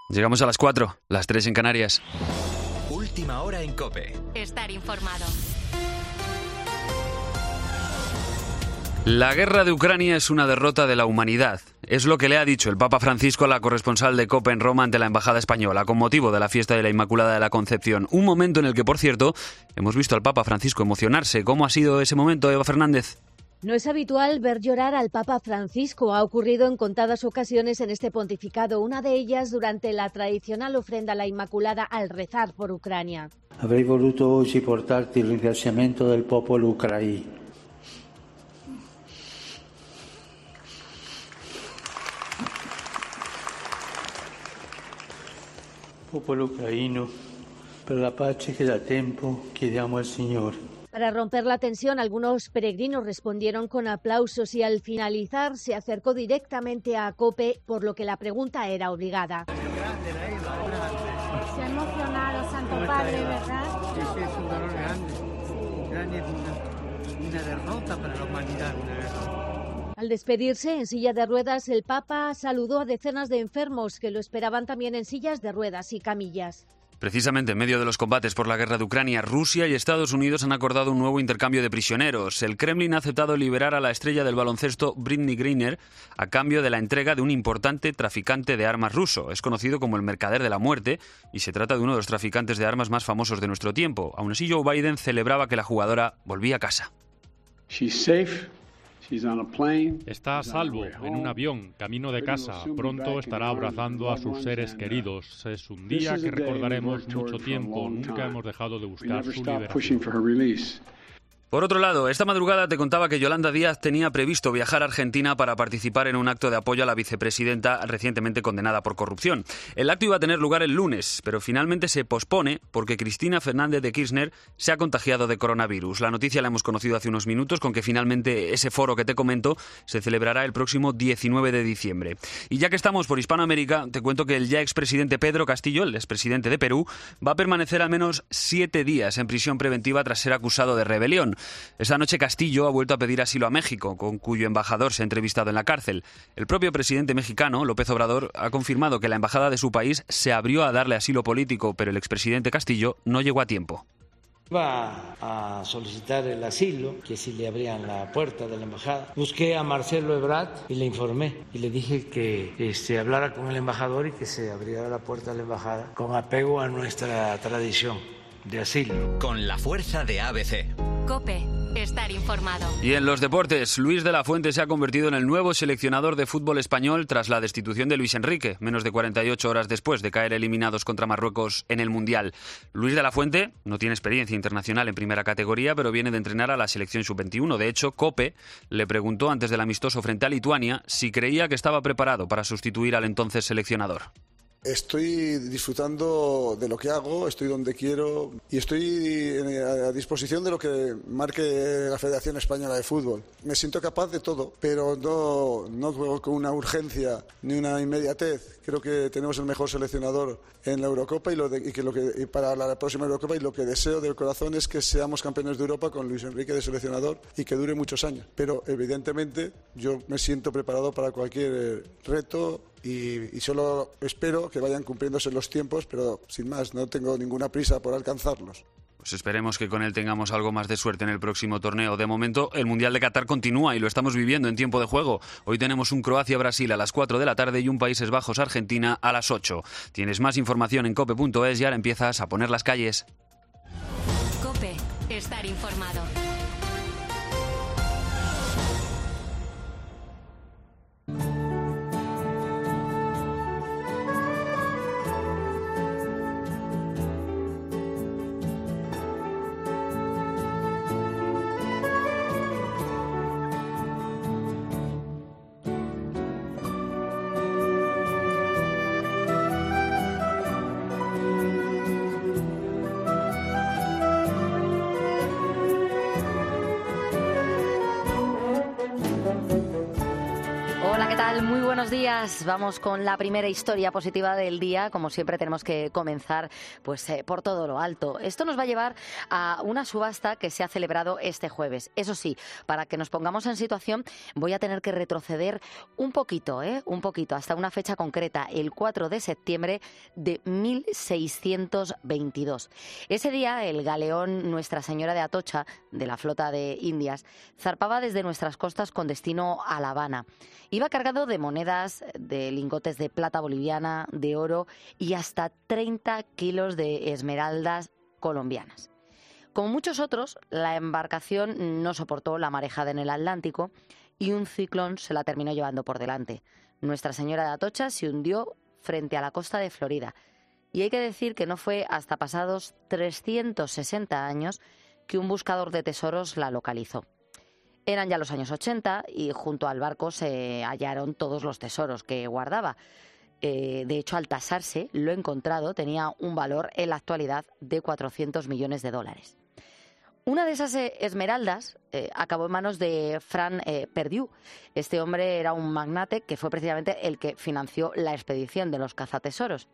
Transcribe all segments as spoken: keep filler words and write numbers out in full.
Llegamos a las cuatro, las tres en Canarias. Última hora en COPE. Estar informado. La guerra de Ucrania es una derrota de la humanidad. Es lo que le ha dicho el Papa Francisco a la corresponsal de COPE en Roma ante la Embajada Española, con motivo de la fiesta de la Inmaculada de la Concepción. Un momento en el que, por cierto, hemos visto al Papa Francisco emocionarse. ¿Cómo ha sido ese momento, Eva Fernández? No es habitual ver llorar al Papa Francisco. Ha ocurrido en contadas ocasiones en este pontificado, una de ellas durante la tradicional ofrenda a la Inmaculada al rezar por Ucrania. Avrei voluto oggi portarti il ringraziamento del popolo ucraino. Popolo ucraino, per la pace che da tempo chiediamo al Signore. Para romper la tensión, algunos peregrinos respondieron con aplausos y al finalizar se acercó directamente a COPE, por lo que la pregunta era obligada. Se ha emocionado, Santo Padre, ¿verdad? Sí, sí, es un dolor grande. Ucrania es una, una derrota para la humanidad, una derrota. Al despedirse en silla de ruedas, el Papa saludó a decenas de enfermos que lo esperaban también en sillas de ruedas y camillas. Precisamente en medio de los combates por la guerra de Ucrania, Rusia y Estados Unidos han acordado un nuevo intercambio de prisioneros. El Kremlin ha aceptado liberar a la estrella del baloncesto Brittney Griner a cambio de la entrega de un importante traficante de armas ruso. Es conocido como el mercader de la muerte y se trata de uno de los traficantes de armas más famosos de nuestro tiempo. Aún así, Joe Biden celebraba que la jugadora volvía a casa. She's safe. Está a salvo, en un avión, camino de casa. Pronto estará abrazando a sus seres queridos. Es un día que recordaremos mucho tiempo. Nunca hemos dejado de buscar su liberación. Por otro lado, esta madrugada te contaba que Yolanda Díaz tenía previsto viajar a Argentina para participar en un acto de apoyo a la vicepresidenta recientemente condenada por corrupción. El acto iba a tener lugar el lunes, pero finalmente se pospone porque Cristina Fernández de Kirchner se ha contagiado de coronavirus. La noticia la hemos conocido hace unos minutos, con que finalmente ese foro que te comento se celebrará el próximo diecinueve de diciembre. Y ya que estamos por Hispanoamérica, te cuento que el ya expresidente Pedro Castillo, el expresidente de Perú, va a permanecer al menos siete días en prisión preventiva tras ser acusado de rebelión. Esta noche Castillo ha vuelto a pedir asilo a México, con cuyo embajador se ha entrevistado en la cárcel. El propio presidente mexicano, López Obrador, ha confirmado que la embajada de su país se abrió a darle asilo político, pero el expresidente Castillo no llegó a tiempo. Iba a solicitar el asilo, que si le abrían la puerta de la embajada. Busqué a Marcelo Ebrard y le informé y le dije que este, hablara con el embajador y que se abriera la puerta de la embajada con apego a nuestra tradición de asilo. Con la fuerza de A B C. COPE. Estar informado. Y en los deportes, Luis de la Fuente se ha convertido en el nuevo seleccionador de fútbol español tras la destitución de Luis Enrique, menos de cuarenta y ocho horas después de caer eliminados contra Marruecos en el Mundial. Luis de la Fuente no tiene experiencia internacional en primera categoría, pero viene de entrenar a la selección sub veintiuno. De hecho, COPE le preguntó antes del amistoso frente a Lituania si creía que estaba preparado para sustituir al entonces seleccionador. Estoy disfrutando de lo que hago, estoy donde quiero y estoy a disposición de lo que marque la Federación Española de Fútbol. Me siento capaz de todo, pero no, no juego con una urgencia ni una inmediatez. Creo que tenemos el mejor seleccionador en la Eurocopa y, lo de, y que lo que y para la próxima Eurocopa, y lo que deseo de corazón es que seamos campeones de Europa con Luis Enrique de seleccionador y que dure muchos años. Pero evidentemente yo me siento preparado para cualquier reto. Y, y solo espero que vayan cumpliéndose los tiempos, pero sin más, no tengo ninguna prisa por alcanzarlos. Pues esperemos que con él tengamos algo más de suerte en el próximo torneo. De momento, el Mundial de Qatar continúa y lo estamos viviendo en tiempo de juego. Hoy tenemos un Croacia-Brasil a las cuatro de la tarde y un Países Bajos-Argentina a las ocho. Tienes más información en cope punto es y ahora empiezas a poner las calles. COPE. Estar informado. buenos días. Vamos con la primera historia positiva del día. Como siempre tenemos que comenzar pues eh, por todo lo alto. Esto nos va a llevar a una subasta que se ha celebrado este jueves. Eso sí, para que nos pongamos en situación voy a tener que retroceder un poquito, ¿eh? un poquito, hasta una fecha concreta, el cuatro de septiembre de mil seiscientos veintidós. Ese día el galeón Nuestra Señora de Atocha, de la flota de Indias, zarpaba desde nuestras costas con destino a La Habana. Iba cargado de monedas, de lingotes de plata boliviana, de oro y hasta treinta kilos de esmeraldas colombianas. Como muchos otros, la embarcación no soportó la marejada en el Atlántico y un ciclón se la terminó llevando por delante. Nuestra Señora de Atocha se hundió frente a la costa de Florida. Y hay que decir que no fue hasta pasados trescientos sesenta años que un buscador de tesoros la localizó. Eran ya los años ochenta y junto al barco se hallaron todos los tesoros que guardaba. Eh, de hecho, al tasarse, lo encontrado tenía un valor en la actualidad de cuatrocientos millones de dólares. Una de esas eh, esmeraldas eh, acabó en manos de Frank eh, Perdue. Este hombre era un magnate que fue precisamente el que financió la expedición de los cazatesoros.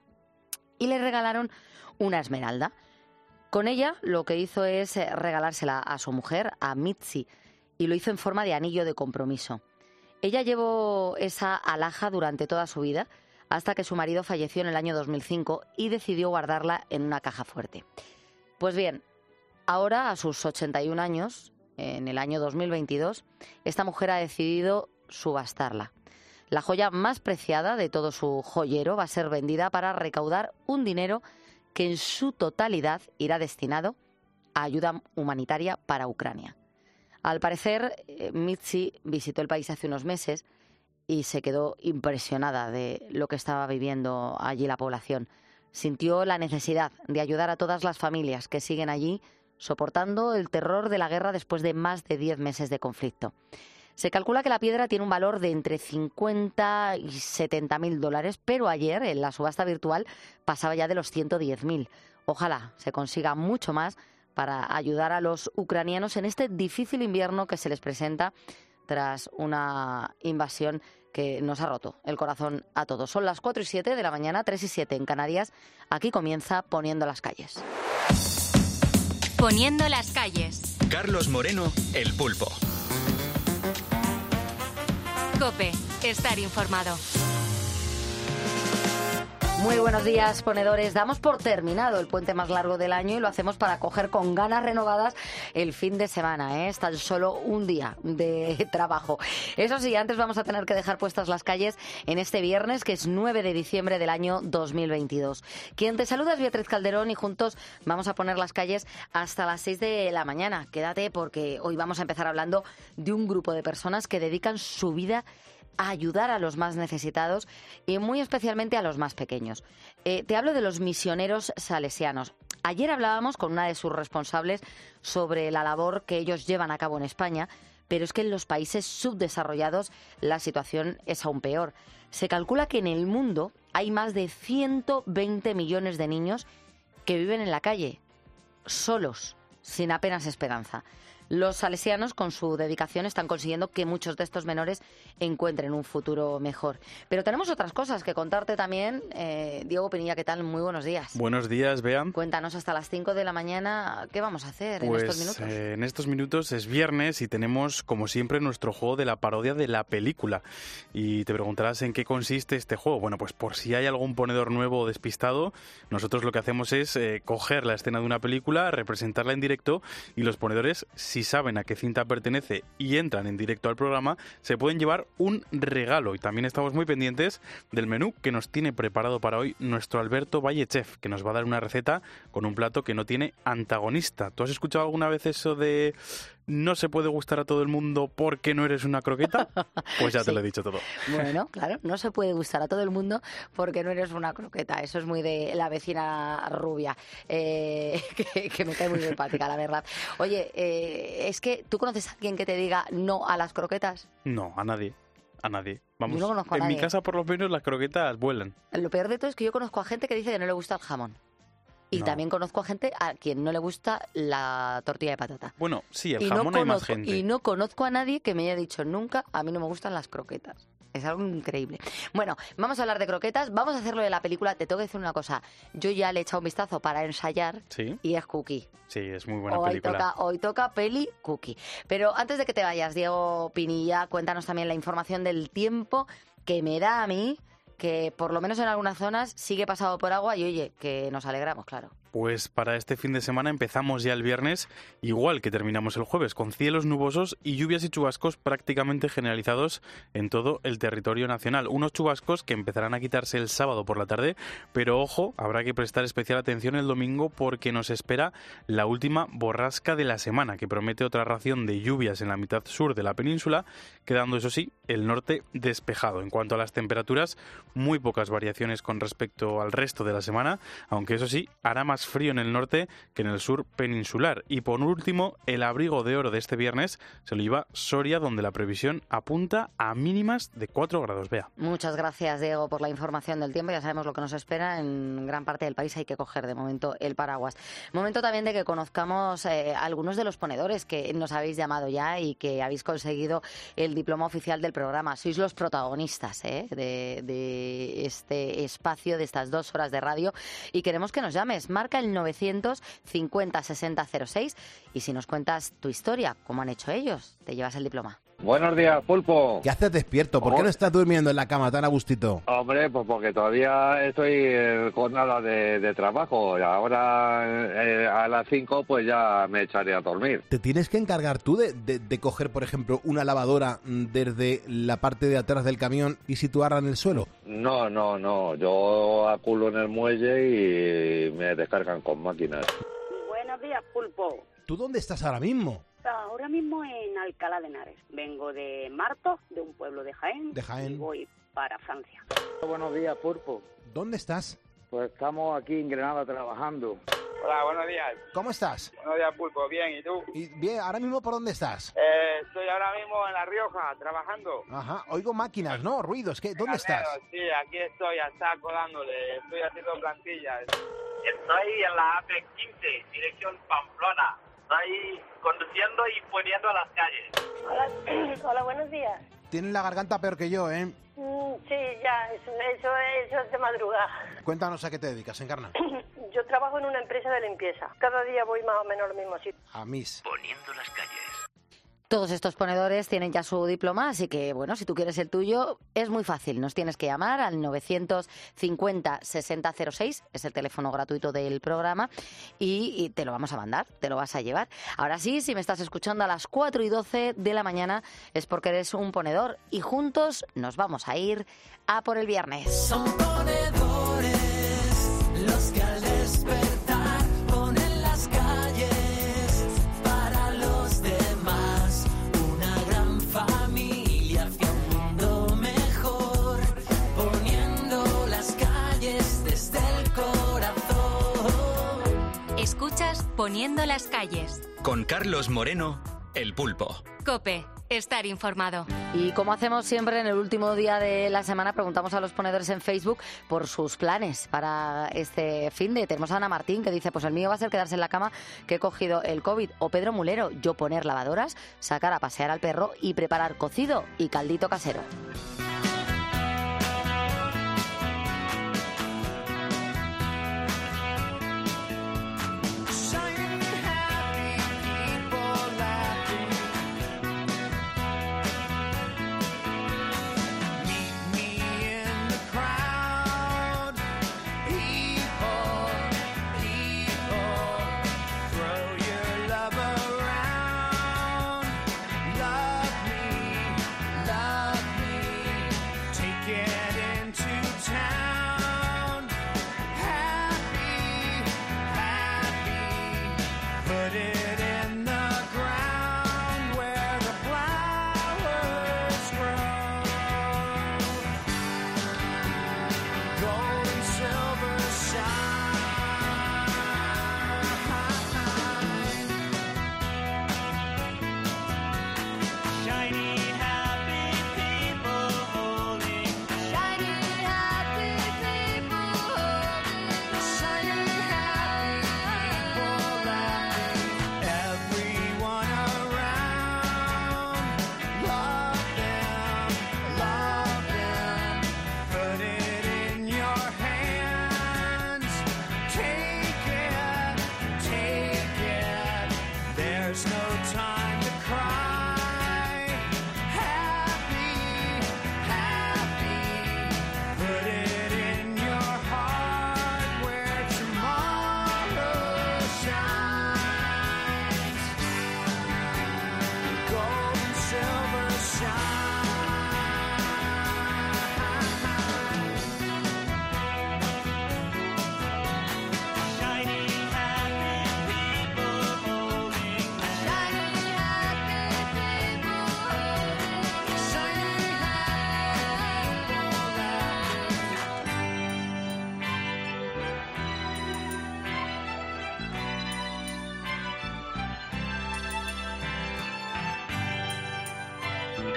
Y le regalaron una esmeralda. Con ella lo que hizo es eh, regalársela a su mujer, a Mitzi, y lo hizo en forma de anillo de compromiso. Ella llevó esa alhaja durante toda su vida, hasta que su marido falleció en el año dos mil cinco y decidió guardarla en una caja fuerte. Pues bien, ahora, a sus ochenta y un años, en el año dos mil veintidós, esta mujer ha decidido subastarla. La joya más preciada de todo su joyero va a ser vendida para recaudar un dinero que en su totalidad irá destinado a ayuda humanitaria para Ucrania. Al parecer, Mitzi visitó el país hace unos meses y se quedó impresionada de lo que estaba viviendo allí la población. Sintió la necesidad de ayudar a todas las familias que siguen allí soportando el terror de la guerra después de más de diez meses de conflicto. Se calcula que la piedra tiene un valor de entre cincuenta y setenta mil dólares, pero ayer en la subasta virtual pasaba ya de los ciento diez mil. Ojalá se consiga mucho más para ayudar a los ucranianos en este difícil invierno que se les presenta tras una invasión que nos ha roto el corazón a todos. Son las cuatro y siete de la mañana, tres y siete en Canarias. Aquí comienza Poniendo las calles. Poniendo las calles. Carlos Moreno, El Pulpo. COPE, estar informado. Muy buenos días, ponedores. Damos por terminado el puente más largo del año y lo hacemos para coger con ganas renovadas el fin de semana, ¿eh? Es tan solo un día de trabajo. Eso sí, antes vamos a tener que dejar puestas las calles en este viernes, que es nueve de diciembre del año dos mil veintidós. Quien te saluda es Beatriz Calderón y juntos vamos a poner las calles hasta las seis de la mañana. Quédate porque hoy vamos a empezar hablando de un grupo de personas que dedican su vida a ayudar a los más necesitados y muy especialmente a los más pequeños. Eh, te hablo de los misioneros salesianos. Ayer hablábamos con una de sus responsables sobre la labor que ellos llevan a cabo en España, pero es que en los países subdesarrollados la situación es aún peor. Se calcula que en el mundo hay más de ciento veinte millones de niños que viven en la calle, solos, sin apenas esperanza. Los salesianos, con su dedicación, están consiguiendo que muchos de estos menores encuentren un futuro mejor. Pero tenemos otras cosas que contarte también. Eh, Diego Pinilla, ¿qué tal? Muy buenos días. Buenos días, Bea. Cuéntanos hasta las cinco de la mañana, ¿qué vamos a hacer pues, en estos minutos? Eh, en estos minutos es viernes y tenemos, como siempre, nuestro juego de la parodia de la película. Y te preguntarás en qué consiste este juego. Bueno, pues por si hay algún ponedor nuevo o despistado, nosotros lo que hacemos es eh, coger la escena de una película, representarla en directo y los ponedores, si saben a qué cinta pertenece y entran en directo al programa, se pueden llevar un regalo. Y también estamos muy pendientes del menú que nos tiene preparado para hoy nuestro Alberto Valle Chef, que nos va a dar una receta con un plato que no tiene antagonista. ¿Tú has escuchado alguna vez eso de no se puede gustar a todo el mundo porque no eres una croqueta? Pues ya te sí. lo he dicho todo. Bueno, claro, no se puede gustar a todo el mundo porque no eres una croqueta. Eso es muy de la vecina rubia, eh, que, que me cae muy simpática, la verdad. Oye, eh, es que ¿tú conoces a alguien que te diga no a las croquetas? No, a nadie. A nadie. Vamos, yo no conozco a en nadie. mi casa por lo menos las croquetas vuelan. Lo peor de todo es que yo conozco a gente que dice que no le gusta el jamón. Y no. También conozco a gente a quien no le gusta la tortilla de patata. Bueno, sí, el y jamón no hay más conozco, gente. Y no conozco a nadie que me haya dicho nunca, a mí no me gustan las croquetas. Es algo increíble. Bueno, vamos a hablar de croquetas, vamos a hacerlo de la película. Te tengo que decir una cosa, yo ya le he echado un vistazo para ensayar. ¿Sí? Y es Cookie. Sí, es muy buena hoy película. Toca, hoy toca peli Cookie. Pero antes de que te vayas, Diego Pinilla, cuéntanos también la información del tiempo que me da a mí, que por lo menos en algunas zonas sigue pasado por agua y oye, que nos alegramos, claro. Pues para este fin de semana empezamos ya el viernes, igual que terminamos el jueves, con cielos nubosos y lluvias y chubascos prácticamente generalizados en todo el territorio nacional. Unos chubascos que empezarán a quitarse el sábado por la tarde, pero ojo, habrá que prestar especial atención el domingo porque nos espera la última borrasca de la semana, que promete otra ración de lluvias en la mitad sur de la península, quedando eso sí, el norte despejado. En cuanto a las temperaturas, muy pocas variaciones con respecto al resto de la semana, aunque eso sí, hará más frío en el norte que en el sur peninsular. Y por último, el abrigo de oro de este viernes se lo lleva Soria, donde la previsión apunta a mínimas de cuatro grados. Vea. Muchas gracias, Diego, por la información del tiempo. Ya sabemos lo que nos espera. En gran parte del país hay que coger de momento el paraguas. Momento también de que conozcamos eh, algunos de los ponedores que nos habéis llamado ya y que habéis conseguido el diploma oficial del programa. Sois los protagonistas ¿eh? de, de este espacio, de estas dos horas de radio, y queremos que nos llames. Marca el novecientos cincuenta sesenta cero seis y si nos cuentas tu historia, cómo han hecho ellos, te llevas el diploma. Buenos días, Pulpo. ¿Qué haces despierto? ¿Por qué no estás durmiendo en la cama tan a gustito? Hombre, pues porque todavía estoy en jornada de, de trabajo y ahora eh, a las cinco pues ya me echaré a dormir. ¿Te tienes que encargar tú de, de, de coger, por ejemplo, una lavadora desde la parte de atrás del camión y situarla en el suelo? No, no, no. Yo aculo en el muelle y me descargan con máquinas. Buenos días, Pulpo. ¿Tú dónde estás ahora mismo? Ahora mismo en Alcalá de Henares. Vengo de Martos, de un pueblo de Jaén. De Jaén. Y voy para Francia. Buenos días, Pulpo. ¿Dónde estás? Pues estamos aquí en Granada trabajando. Hola, buenos días. ¿Cómo estás? Buenos días, Pulpo. Bien, ¿y tú? Y bien, ¿ahora mismo por dónde estás? Eh, estoy ahora mismo en La Rioja, trabajando. Ajá, oigo máquinas, ¿no? Ruidos. ¿Qué? ¿Dónde Carnero, estás? Sí, aquí estoy, está colándole. Estoy haciendo plantillas. Estoy en la A P quince, dirección Pamplona. Estoy conduciendo y poniendo a las calles. Hola, hola, buenos días. Tienes la garganta peor que yo, ¿eh? Mm, sí, ya, eso, eso, eso es de madrugada. Cuéntanos a qué te dedicas, Encarna. Yo trabajo en una empresa de limpieza. Cada día voy más o menos al mismo sitio. A mis. Poniendo las calles. Todos estos ponedores tienen ya su diploma, así que, bueno, si tú quieres el tuyo, es muy fácil. Nos tienes que llamar al novecientos cincuenta sesenta cero seis, es el teléfono gratuito del programa, y, y te lo vamos a mandar, te lo vas a llevar. Ahora sí, si me estás escuchando a las cuatro y doce de la mañana, es porque eres un ponedor, y juntos nos vamos a ir a por el viernes. Son ponedores los que al despertar ponen las calles para los demás. Una gran familia hacia un mundo mejor, poniendo las calles desde el corazón. Escuchas Poniendo las calles. Con Carlos Moreno, El Pulpo. COPE. Estar informado. Y como hacemos siempre en el último día de la semana, preguntamos a los ponedores en Facebook por sus planes para este fin de. Tenemos a Ana Martín que dice, pues el mío va a ser quedarse en la cama, que he cogido el COVID. O Pedro Mulero, yo poner lavadoras, sacar a pasear al perro y preparar cocido y caldito casero.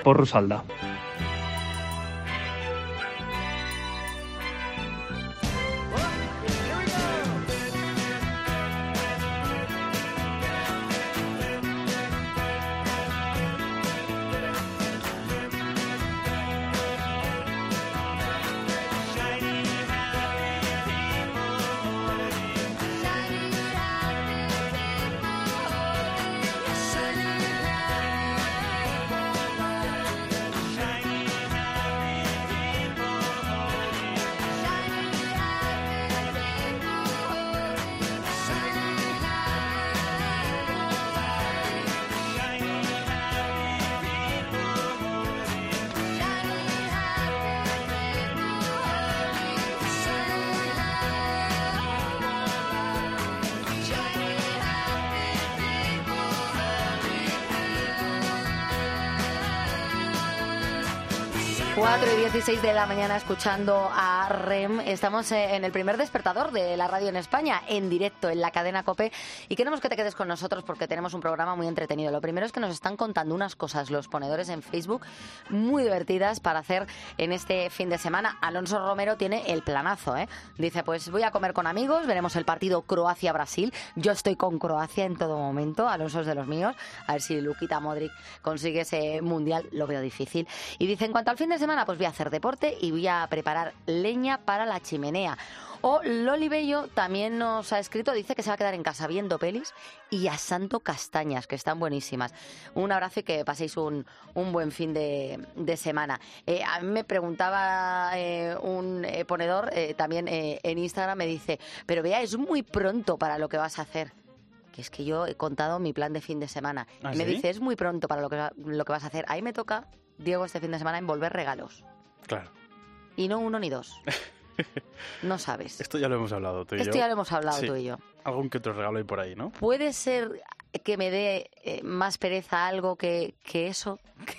Porrusalda. cuatro y dieciséis de la mañana escuchando a R E M. Estamos en el primer despertador de la radio en España, en directo, en la cadena COPE. Y queremos que te quedes con nosotros porque tenemos un programa muy entretenido. Lo primero es que nos están contando unas cosas los ponedores en Facebook muy divertidas para hacer en este fin de semana. Alonso Romero tiene el planazo, ¿eh? Dice, pues voy a comer con amigos, veremos el partido Croacia-Brasil. Yo estoy con Croacia en todo momento, Alonso es de los míos. A ver si Luquita Modric consigue ese mundial, lo veo difícil. Y dice, en cuanto al fin de semana, pues voy a hacer deporte y voy a preparar leña para la chimenea. O Loli Bello también nos ha escrito, dice que se va a quedar en casa viendo pelis y asando castañas, que están buenísimas. Un abrazo y que paséis un, un buen fin de, de semana. Eh, a mí me preguntaba eh, un eh, ponedor eh, también eh, en Instagram, me dice, pero vea, es muy pronto para lo que vas a hacer. Que es que yo he contado mi plan de fin de semana. ¿Ah, y me sí? dice, es muy pronto para lo que, lo que vas a hacer. Ahí me toca, Diego, este fin de semana envolver regalos. Claro. Y no uno ni dos. No sabes. Esto ya lo hemos hablado tú y Esto yo. ya lo hemos hablado Sí. tú y yo. Algún que otro regalo hay por ahí, ¿no? ¿Puede ser que me dé eh, más pereza algo que, que eso?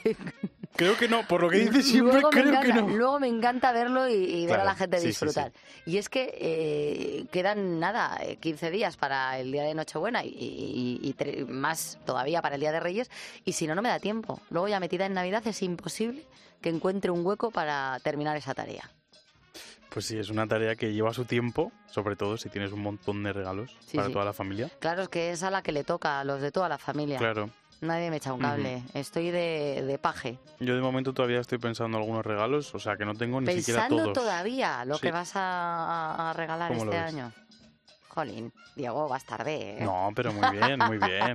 Creo que no, por lo que dices siempre Luego me creo que encanta- no. Luego me encanta verlo y, y ver Claro, a la gente sí, sí, disfrutar. Y es que eh, quedan nada, eh, quince días para el día de Nochebuena y, y- y tre- más todavía para el día de Reyes. Y si no, no me da tiempo. Luego ya metida en Navidad es imposible que encuentre un hueco para terminar esa tarea. Pues sí, es una tarea que lleva su tiempo, sobre todo si tienes un montón de regalos Sí, para sí. toda la familia. Claro, es que es a la que le toca, a los de toda la familia. Claro. Nadie me echa un cable. Ujú. Estoy de, de paje. Yo de momento todavía estoy pensando en algunos regalos, o sea que no tengo ni siquiera Pensando todos. todavía lo Sí. que vas a, a- a regalar ¿Cómo lo este ves? año. Jolín, Diego, vas tarde, ¿eh? No, pero muy bien, muy bien.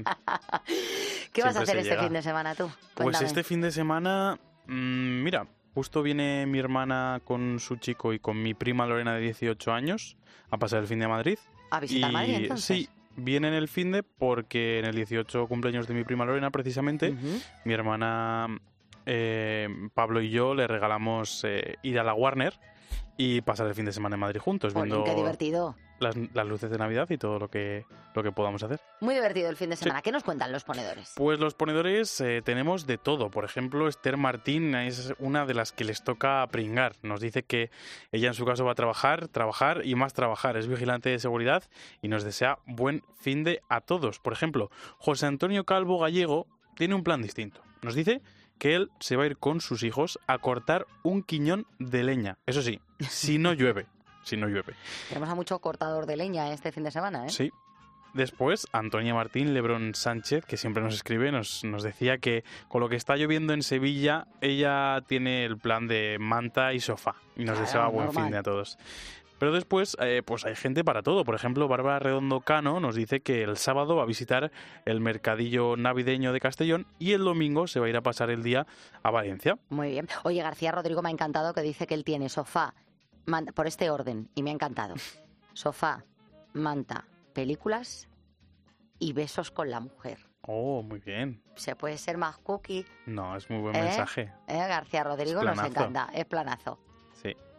¿Qué vas a Siempre hacer se este llega. fin de semana tú? Pues Cuéntame. este fin de semana, mmm, mira, justo viene mi hermana con su chico y con mi prima Lorena de dieciocho años a pasar el fin de a Madrid. ¿A visitar Y Madrid, entonces? Sí, vienen el fin de porque en el dieciocho cumpleaños de mi prima Lorena, precisamente, mi hermana eh, Pablo y yo le regalamos eh, ir a la Warner y pasar el fin de semana en Madrid juntos, Jolín, viendo qué divertido. las, las luces de Navidad y todo lo que, lo que podamos hacer. Muy divertido el fin de semana. ¿Qué nos cuentan los ponedores? Pues los ponedores eh, tenemos de todo. Por ejemplo, Esther Martín es una de las que les toca pringar. Nos dice que ella en su caso va a trabajar, trabajar y más trabajar. Es vigilante de seguridad y nos desea buen fin de a todos. Por ejemplo, José Antonio Calvo Gallego tiene un plan distinto. Nos dice que él se va a ir con sus hijos a cortar un quiñón de leña. Eso sí, si no llueve. Si no llueve. Tenemos a mucho cortador de leña este fin de semana, ¿eh? Sí. Después, Antonia Martín Lebrón Sánchez, que siempre nos escribe, nos, nos decía que con lo que está lloviendo en Sevilla, ella tiene el plan de manta y sofá. Y nos Claro, deseaba buen normal. fin de a todos. Pero después, eh, pues hay gente para todo. Por ejemplo, Bárbara Redondo Cano nos dice que el sábado va a visitar el mercadillo navideño de Castellón y el domingo se va a ir a pasar el día a Valencia. Muy bien. Oye, García Rodrigo me ha encantado que dice que él tiene sofá, manta, por este orden, y me ha encantado. Sofá, manta, películas y besos con la mujer. Oh, muy bien. Se puede ser más cookie. No, es muy buen ¿Eh? mensaje. ¿Eh? García Rodrigo Es nos planazo. encanta, es planazo. Sí.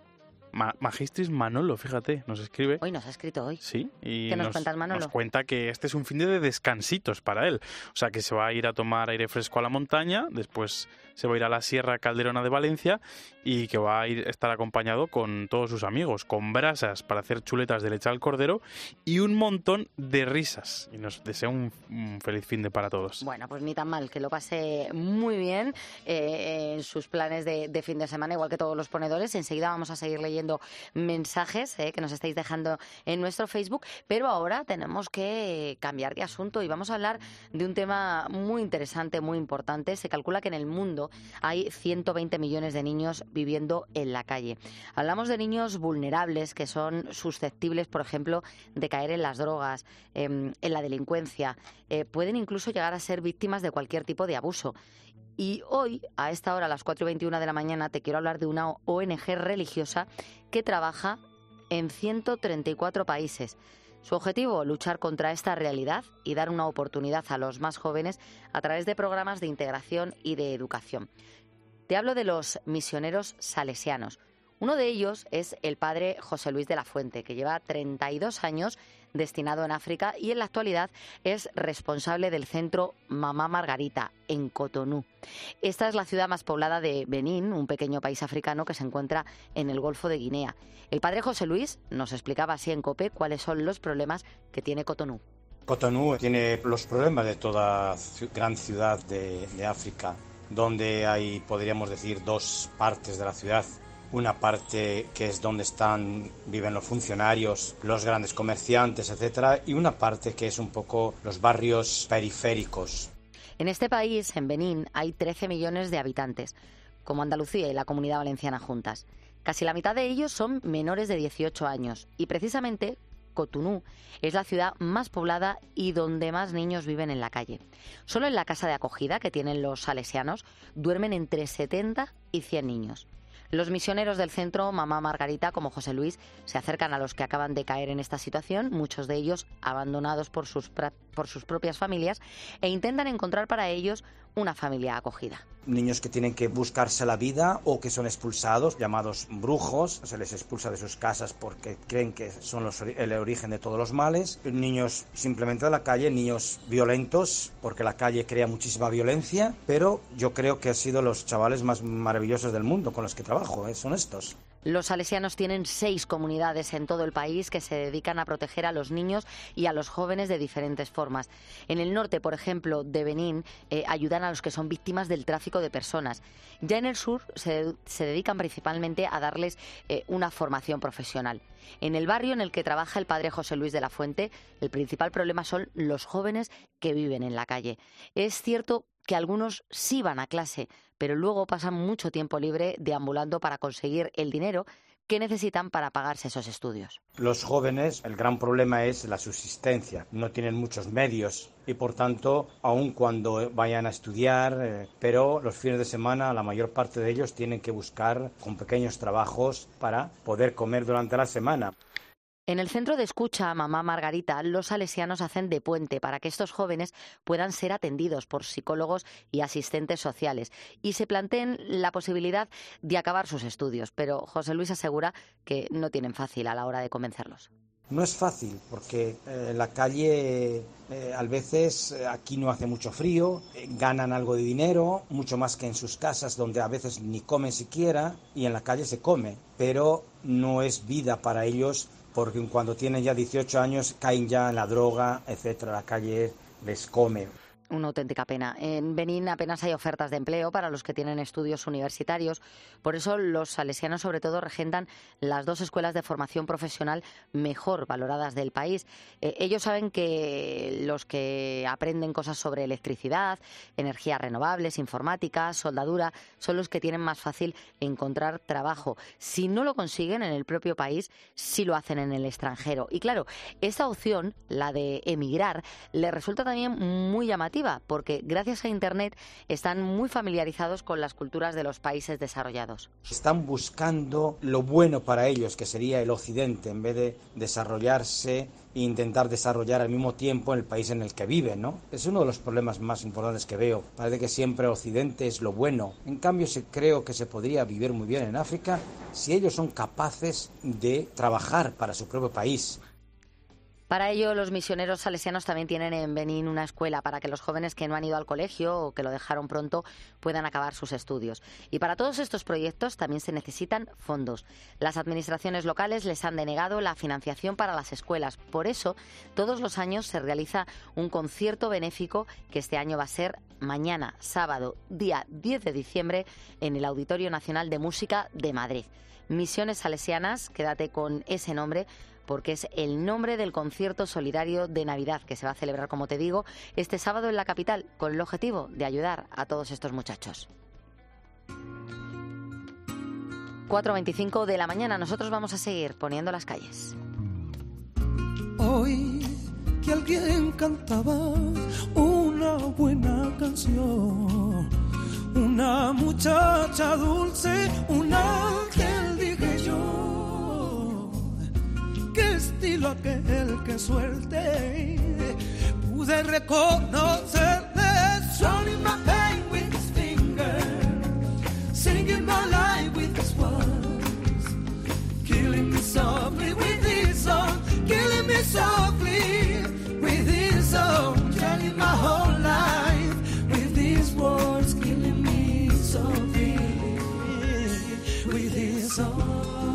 Ma- Magistris Manolo, fíjate, nos escribe. Hoy nos ha escrito hoy. Sí, y ¿Qué nos cuentas, Manolo? nos cuenta que este es un fin de descansitos para él. O sea, que se va a ir a tomar aire fresco a la montaña, después se va a ir a la Sierra Calderona de Valencia y que va a ir, estar acompañado con todos sus amigos, con brasas para hacer chuletas de leche al cordero y un montón de risas. Y nos desea un, un feliz fin de para todos. Bueno, pues ni tan mal, que lo pase muy bien eh, en sus planes de, de fin de semana, igual que todos los ponedores. Enseguida vamos a seguir leyendo mensajes eh, que nos estáis dejando en nuestro Facebook, pero ahora tenemos que cambiar de asunto y vamos a hablar de un tema muy interesante, muy importante. Se calcula que en el mundo hay ciento veinte millones de niños viviendo en la calle. Hablamos de niños vulnerables que son susceptibles, por ejemplo, de caer en las drogas, eh, en la delincuencia. Eh, pueden incluso llegar a ser víctimas de cualquier tipo de abuso. Y hoy, a esta hora, a las cuatro y veintiuno de la mañana, te quiero hablar de una O N G religiosa que trabaja en ciento treinta y cuatro países. Su objetivo, luchar contra esta realidad y dar una oportunidad a los más jóvenes a través de programas de integración y de educación. Te hablo de los misioneros salesianos. Uno de ellos es el padre José Luis de la Fuente, que lleva treinta y dos años destinado en África y en la actualidad es responsable del centro Mamá Margarita, en Cotonú. Esta es la ciudad más poblada de Benín, un pequeño país africano que se encuentra en el Golfo de Guinea. El padre José Luis nos explicaba así en COPE cuáles son los problemas que tiene Cotonú. Cotonú tiene los problemas de toda gran ciudad de, de África, donde hay, podríamos decir, dos partes de la ciudad. Una parte que es donde están, viven los funcionarios, los grandes comerciantes, etcétera, y una parte que es un poco los barrios periféricos. En este país, en Benín, hay trece millones de habitantes, como Andalucía y la Comunidad Valenciana juntas. Casi la mitad de ellos son menores de dieciocho años y precisamente Cotonú es la ciudad más poblada y donde más niños viven en la calle. Solo en la casa de acogida que tienen los salesianos duermen entre setenta y cien niños. Los misioneros del centro Mamá Margarita, como José Luis, se acercan a los que acaban de caer en esta situación, muchos de ellos abandonados por sus, por sus propias familias, e intentan encontrar para ellos una familia acogida. Niños que tienen que buscarse la vida o que son expulsados, llamados brujos, se les expulsa de sus casas porque creen que son los, el origen de todos los males. Niños simplemente de la calle, niños violentos, porque la calle crea muchísima violencia, pero yo creo que han sido los chavales más maravillosos del mundo con los que trabajo, ¿eh? Son estos. Los salesianos tienen seis comunidades en todo el país que se dedican a proteger a los niños y a los jóvenes de diferentes formas. En el norte, por ejemplo, de Benín, eh, ayudan a los que son víctimas del tráfico de personas. Ya en el sur se, se dedican principalmente a darles eh, una formación profesional. En el barrio en el que trabaja el padre José Luis de la Fuente, el principal problema son los jóvenes que viven en la calle. Es cierto que algunos sí van a clase, pero luego pasan mucho tiempo libre deambulando para conseguir el dinero que necesitan para pagarse esos estudios. Los jóvenes, el gran problema es la subsistencia. No tienen muchos medios y, por tanto, aun cuando vayan a estudiar, eh, pero los fines de semana la mayor parte de ellos tienen que buscar con pequeños trabajos para poder comer durante la semana. En el centro de escucha Mamá Margarita, los salesianos hacen de puente para que estos jóvenes puedan ser atendidos por psicólogos y asistentes sociales y se planteen la posibilidad de acabar sus estudios. Pero José Luis asegura que no tienen fácil a la hora de convencerlos. No es fácil porque en eh, la calle eh, a veces eh, aquí no hace mucho frío, eh, ganan algo de dinero, mucho más que en sus casas donde a veces ni comen siquiera y en la calle se come, pero no es vida para ellos. Porque cuando tienen ya dieciocho años caen ya en la droga, etcétera. La calle les come. Una auténtica pena. En Benín apenas hay ofertas de empleo para los que tienen estudios universitarios. Por eso los salesianos sobre todo regentan las dos escuelas de formación profesional mejor valoradas del país. Eh, ellos saben que los que aprenden cosas sobre electricidad, energías renovables, informática, soldadura, son los que tienen más fácil encontrar trabajo. Si no lo consiguen en el propio país, sí lo hacen en el extranjero. Y claro, esta opción, la de emigrar, les resulta también muy llamativa, positiva, porque gracias a Internet están muy familiarizados con las culturas de los países desarrollados. Están buscando lo bueno para ellos, que sería el Occidente, en vez de desarrollarse e intentar desarrollar al mismo tiempo en el país en el que viven, ¿no? Es uno de los problemas más importantes que veo. Parece que siempre Occidente es lo bueno. En cambio, sí creo que se podría vivir muy bien en África si ellos son capaces de trabajar para su propio país. Para ello, los misioneros salesianos también tienen en Benín una escuela para que los jóvenes que no han ido al colegio o que lo dejaron pronto puedan acabar sus estudios. Y para todos estos proyectos también se necesitan fondos. Las administraciones locales les han denegado la financiación para las escuelas. Por eso, todos los años se realiza un concierto benéfico que este año va a ser mañana, sábado, día diez de diciembre, en el Auditorio Nacional de Música de Madrid. Misiones Salesianas, quédate con ese nombre, porque es el nombre del concierto solidario de Navidad que se va a celebrar, como te digo, este sábado en la capital, con el objetivo de ayudar a todos estos muchachos. cuatro veinticinco de la mañana, nosotros vamos a seguir poniendo las calles. Hoy que alguien cantaba una buena canción, una muchacha dulce, un ángel, dije yo. Qué estilo aquel, qué suerte, pude reconocerle. Strumming my pain with his fingers, singing my life with his words, killing me softly with his song, killing me softly with his song, telling my whole life with his words, killing me softly with his song.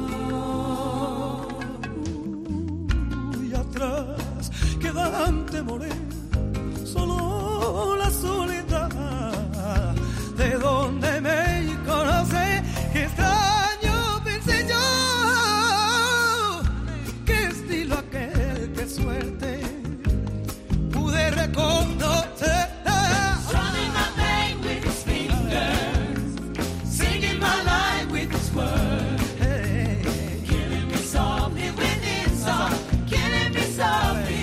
Quedante moré, solo la soledad, de donde me conoce, qué extraño pensé yo, qué estilo aquel, qué suerte, pude reconocer. Strumming my pain with his fingers, singing my life with his words, hey, killing me softly with his song, killing me softly.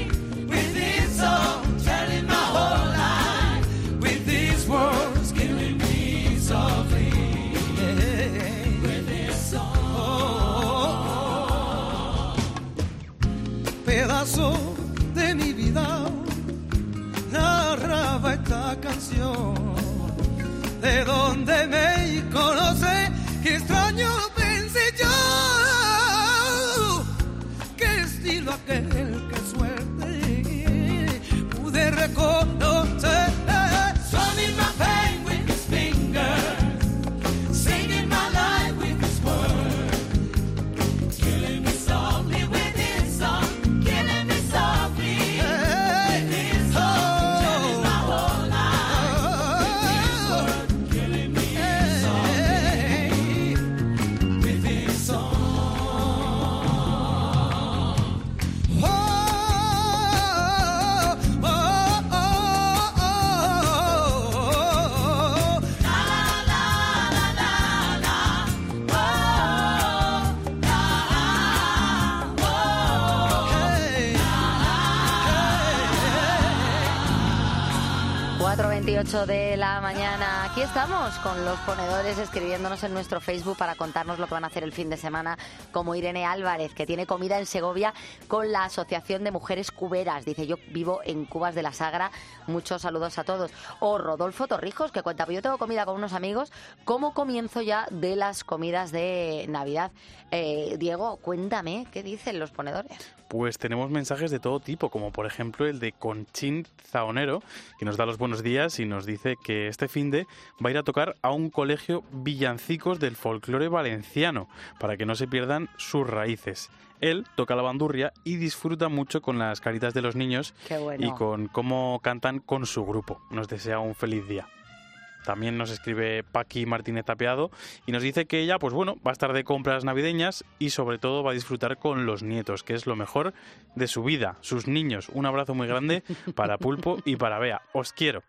Pedazo de mi vida narraba esta canción, de donde me conoce, qué extraño pensé yo, qué estilo aquel, qué suerte, pude reconocer. Strumming my pain with his fingers, singing my life with his words, killing me softly with his song. cuatro veintiocho de la mañana. Aquí estamos con los ponedores escribiéndonos en nuestro Facebook para contarnos lo que van a hacer el fin de semana, como Irene Álvarez, que tiene comida en Segovia con la Asociación de Mujeres Cuberas. Dice, yo vivo en Cubas de la Sagra. Muchos saludos a todos. O Rodolfo Torrijos, que cuenta, pues yo tengo comida con unos amigos. ¿Cómo comienzo ya de las comidas de Navidad? Eh, Diego, cuéntame, ¿qué dicen los ponedores? Pues tenemos mensajes de todo tipo, como por ejemplo el de Conchín Zaonero, que nos da los buenos días y nos dice que este finde va a ir a tocar a un colegio villancicos del folclore valenciano, para que no se pierdan sus raíces. Él toca la bandurria y disfruta mucho con las caritas de los niños. Qué bueno. Y con cómo cantan con su grupo. Nos desea un feliz día. También nos escribe Paqui Martínez Tapeado y nos dice que ella, pues bueno, va a estar de compras navideñas y sobre todo va a disfrutar con los nietos, que es lo mejor de su vida, sus niños. Un abrazo muy grande para Pulpo y para Bea. Os quiero.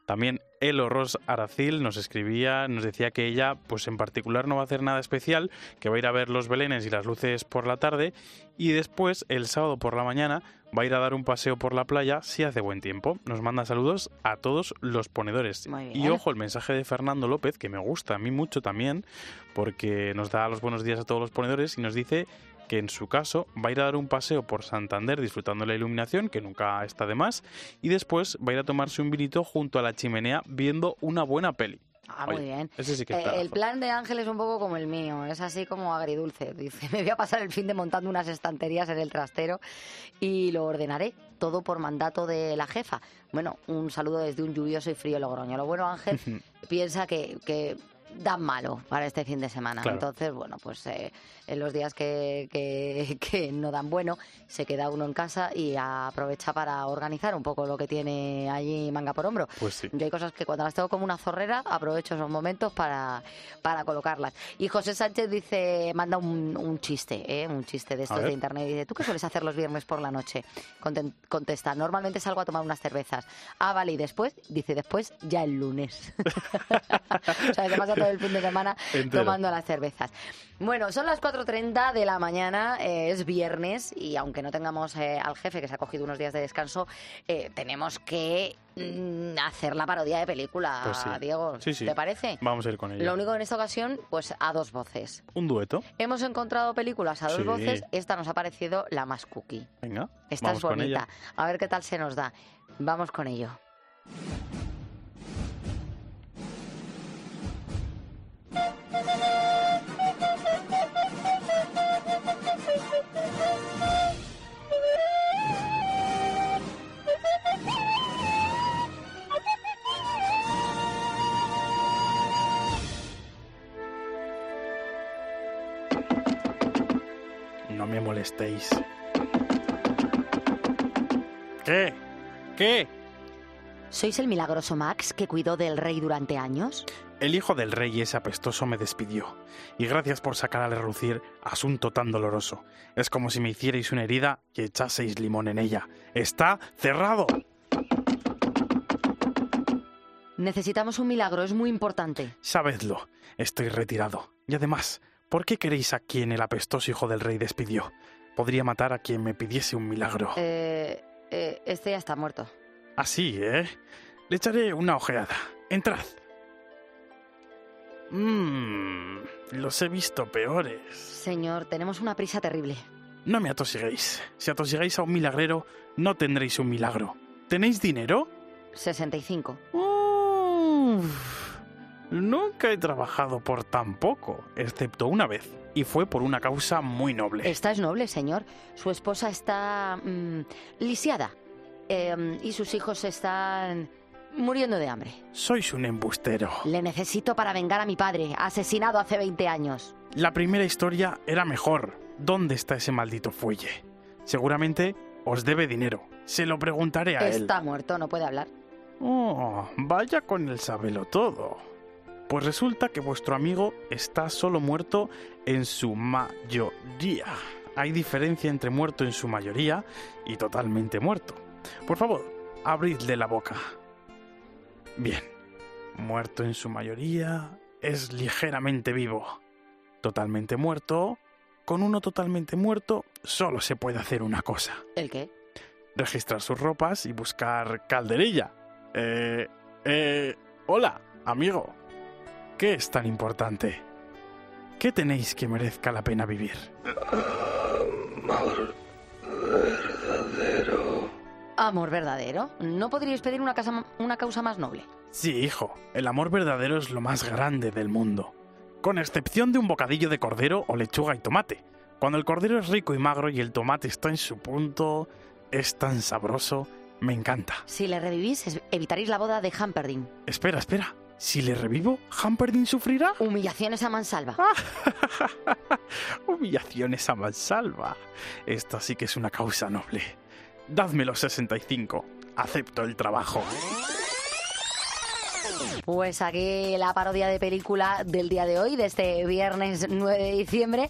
También Elo Ros Aracil nos escribía, nos decía que ella, pues en particular no va a hacer nada especial, que va a ir a ver los belenes y las luces por la tarde y después, el sábado por la mañana, va a ir a dar un paseo por la playa si hace buen tiempo. Nos manda saludos a todos los ponedores. Y ojo, el mensaje de Fernando López, que me gusta a mí mucho también, porque nos da los buenos días a todos los ponedores y nos dice que en su caso va a ir a dar un paseo por Santander disfrutando de la iluminación, que nunca está de más, y después va a ir a tomarse un vinito junto a la chimenea viendo una buena peli. Ah, Oye, muy bien. Ese sí que está eh, el plan de Ángel es un poco como el mío, es así como agridulce. Dice, me voy a pasar el fin de montando unas estanterías en el trastero y lo ordenaré todo por mandato de la jefa. Bueno, un saludo desde un lluvioso y frío Logroño. Lo bueno, Ángel, piensa que... que dan malo para este fin de semana. Claro. Entonces, bueno, pues eh, en los días que, que, que no dan bueno, se queda uno en casa y aprovecha para organizar un poco lo que tiene allí manga por hombro. Pues sí. Yo hay cosas que cuando las tengo como una zorrera, aprovecho esos momentos para, para colocarlas. Y José Sánchez dice, manda un, un chiste, ¿eh? un chiste de estos de internet. Dice, ¿tú qué sueles hacer los viernes por la noche? Contesta, normalmente salgo a tomar unas cervezas. Ah, vale, y después, dice, después ya el lunes. O sea, que pasa todo el fin de semana entero tomando las cervezas. Bueno, son las cuatro treinta de la mañana, eh, es viernes y aunque no tengamos eh, al jefe que se ha cogido unos días de descanso, eh, tenemos que mm, hacer la parodia de película, pues sí. Diego. Sí, sí. ¿Te parece? Vamos a ir con ello. Lo único que en esta ocasión, pues a dos voces. ¿Un dueto? Hemos encontrado películas a dos sí. voces, esta nos ha parecido la más cookie. Venga, esta vamos es bonita. Con ella. A ver qué tal se nos da. Vamos con ello. No me molestéis. ¿Qué? ¿Qué? ¿Sois el milagroso Max que cuidó del rey durante años? El hijo del rey ese apestoso me despidió. Y gracias por sacar a relucir asunto tan doloroso. Es como si me hicierais una herida y echaseis limón en ella. ¡Está cerrado! Necesitamos un milagro, es muy importante. Sabedlo, estoy retirado. Y además, ¿por qué queréis a quien el apestoso hijo del rey despidió? Podría matar a quien me pidiese un milagro. Eh, eh, este ya está muerto. Así, ¿eh? Le echaré una ojeada. Entrad. Mmm, los he visto peores. Señor, tenemos una prisa terrible. No me atosigáis. Si atosigáis a un milagrero, no tendréis un milagro. ¿Tenéis dinero? sesenta y cinco. Uf, nunca he trabajado por tan poco, excepto una vez. Y fue por una causa muy noble. Esta es noble, señor. Su esposa está mmm, lisiada. Eh, y sus hijos están muriendo de hambre. Sois un embustero. Le necesito para vengar a mi padre, asesinado hace veinte años. La primera historia era mejor. ¿Dónde está ese maldito fuelle? Seguramente os debe dinero. Se lo preguntaré a está él. Está muerto, no puede hablar. Oh, vaya con el sábelo todo. Pues resulta que vuestro amigo está solo muerto en su mayoría. Hay diferencia entre muerto en su mayoría y totalmente muerto. Por favor, abridle la boca. Bien, muerto en su mayoría es ligeramente vivo. Totalmente muerto, con uno totalmente muerto solo se puede hacer una cosa. ¿El qué? Registrar sus ropas y buscar calderilla. Eh, eh, hola, amigo. ¿Qué es tan importante? ¿Qué tenéis que merezca la pena vivir? Amor verdadero. ¿Amor verdadero? ¿No podríais pedir una, casa, una causa más noble? Sí, hijo. El amor verdadero es lo más grande del mundo. Con excepción de un bocadillo de cordero o lechuga y tomate. Cuando el cordero es rico y magro y el tomate está en su punto, es tan sabroso, me encanta. Si le revivís, evitaréis la boda de Humperdinck. Espera, espera. Si le revivo, ¿Humperdinck sufrirá? Humillaciones a mansalva. Humillaciones a mansalva. Esta sí que es una causa noble. Dadme los sesenta y cinco. Acepto el trabajo. Pues aquí la parodia de película del día de hoy, de este viernes nueve de diciembre.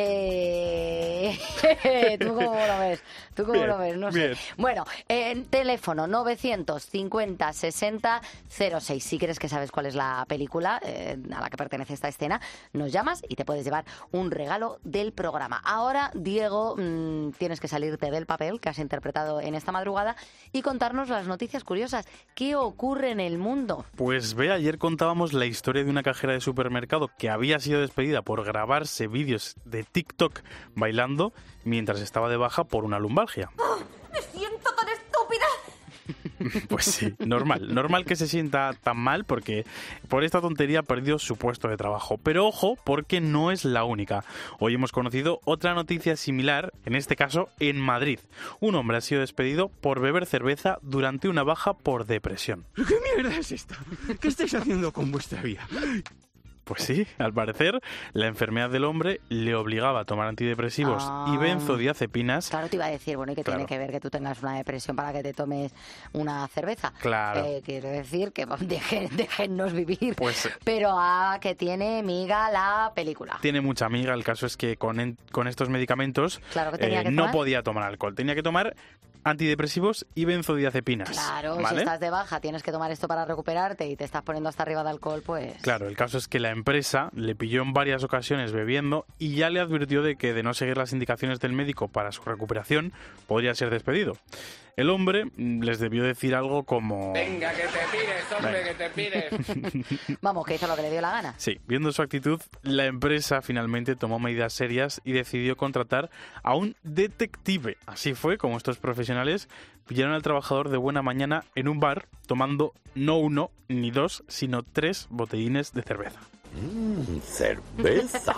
Eh... ¿Tú cómo lo ves? ¿Tú cómo Bien, lo ves? No sé. bien. Bueno, en teléfono novecientos cincuenta sesenta cero seis. Si crees que sabes cuál es la película eh, a la que pertenece esta escena, nos llamas y te puedes llevar un regalo del programa. Ahora, Diego, mmm, tienes que salirte del papel que has interpretado en esta madrugada y contarnos las noticias curiosas. ¿Qué ocurre en el mundo? Pues ve, ayer contábamos la historia de una cajera de supermercado que había sido despedida por grabarse vídeos de TikTok bailando mientras estaba de baja por una lumbalgia. ¡Oh, me siento tan estúpida! Pues sí, normal, normal que se sienta tan mal porque por esta tontería ha perdido su puesto de trabajo. Pero ojo, porque no es la única. Hoy hemos conocido otra noticia similar, en este caso en Madrid. Un hombre ha sido despedido por beber cerveza durante una baja por depresión. ¿Qué mierda es esta? ¿Qué estáis haciendo con vuestra vida? Pues sí, al parecer, la enfermedad del hombre le obligaba a tomar antidepresivos Ah. y benzodiazepinas. Claro, te iba a decir, bueno, ¿y qué Claro. tiene que ver que tú tengas una depresión para que te tomes una cerveza? Claro. Eh, quiero decir que dejen, déjennos vivir. Pues Pero ah, que tiene miga la película. tiene mucha amiga. El caso es que con, en- con estos medicamentos Claro que tenía eh, que no tomar. podía tomar alcohol. Tenía que tomar antidepresivos y benzodiazepinas. Claro, ¿vale? si estás de baja, tienes que tomar esto para recuperarte y te estás poniendo hasta arriba de alcohol, pues... Claro, el caso es que la empresa le pilló en varias ocasiones bebiendo y ya le advirtió de que de no seguir las indicaciones del médico para su recuperación podría ser despedido. El hombre mm, les debió decir algo como... Venga, que te pires, hombre, Venga. que te pires. Vamos, que hizo lo que le dio la gana. Sí, viendo su actitud, la empresa finalmente tomó medidas serias y decidió contratar a un detective. Así fue como estos profesionales pillaron al trabajador de buena mañana en un bar tomando no uno ni dos, sino tres botellines de cerveza. Mmm, cerveza.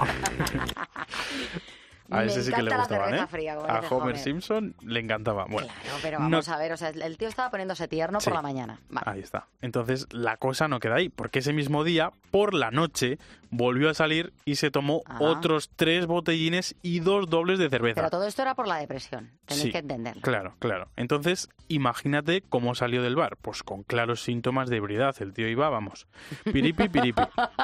A Me ese sí que le encanta la gustaban, cerveza ¿eh? fría, como A dice Homer Homer. Simpson le encantaba. Bueno, No, pero vamos a ver, o sea, el tío estaba poniéndose tierno Sí. por la mañana. Vale. ahí está. Entonces la cosa no queda ahí, porque ese mismo día, por la noche, volvió a salir y se tomó Ah. otros tres botellines y dos dobles de cerveza. Pero todo esto era por la depresión, tenéis Sí, que entenderlo. Claro, claro. Entonces, imagínate cómo salió del bar. Pues con claros síntomas de ebriedad. El tío iba, vamos, piripi, piripi.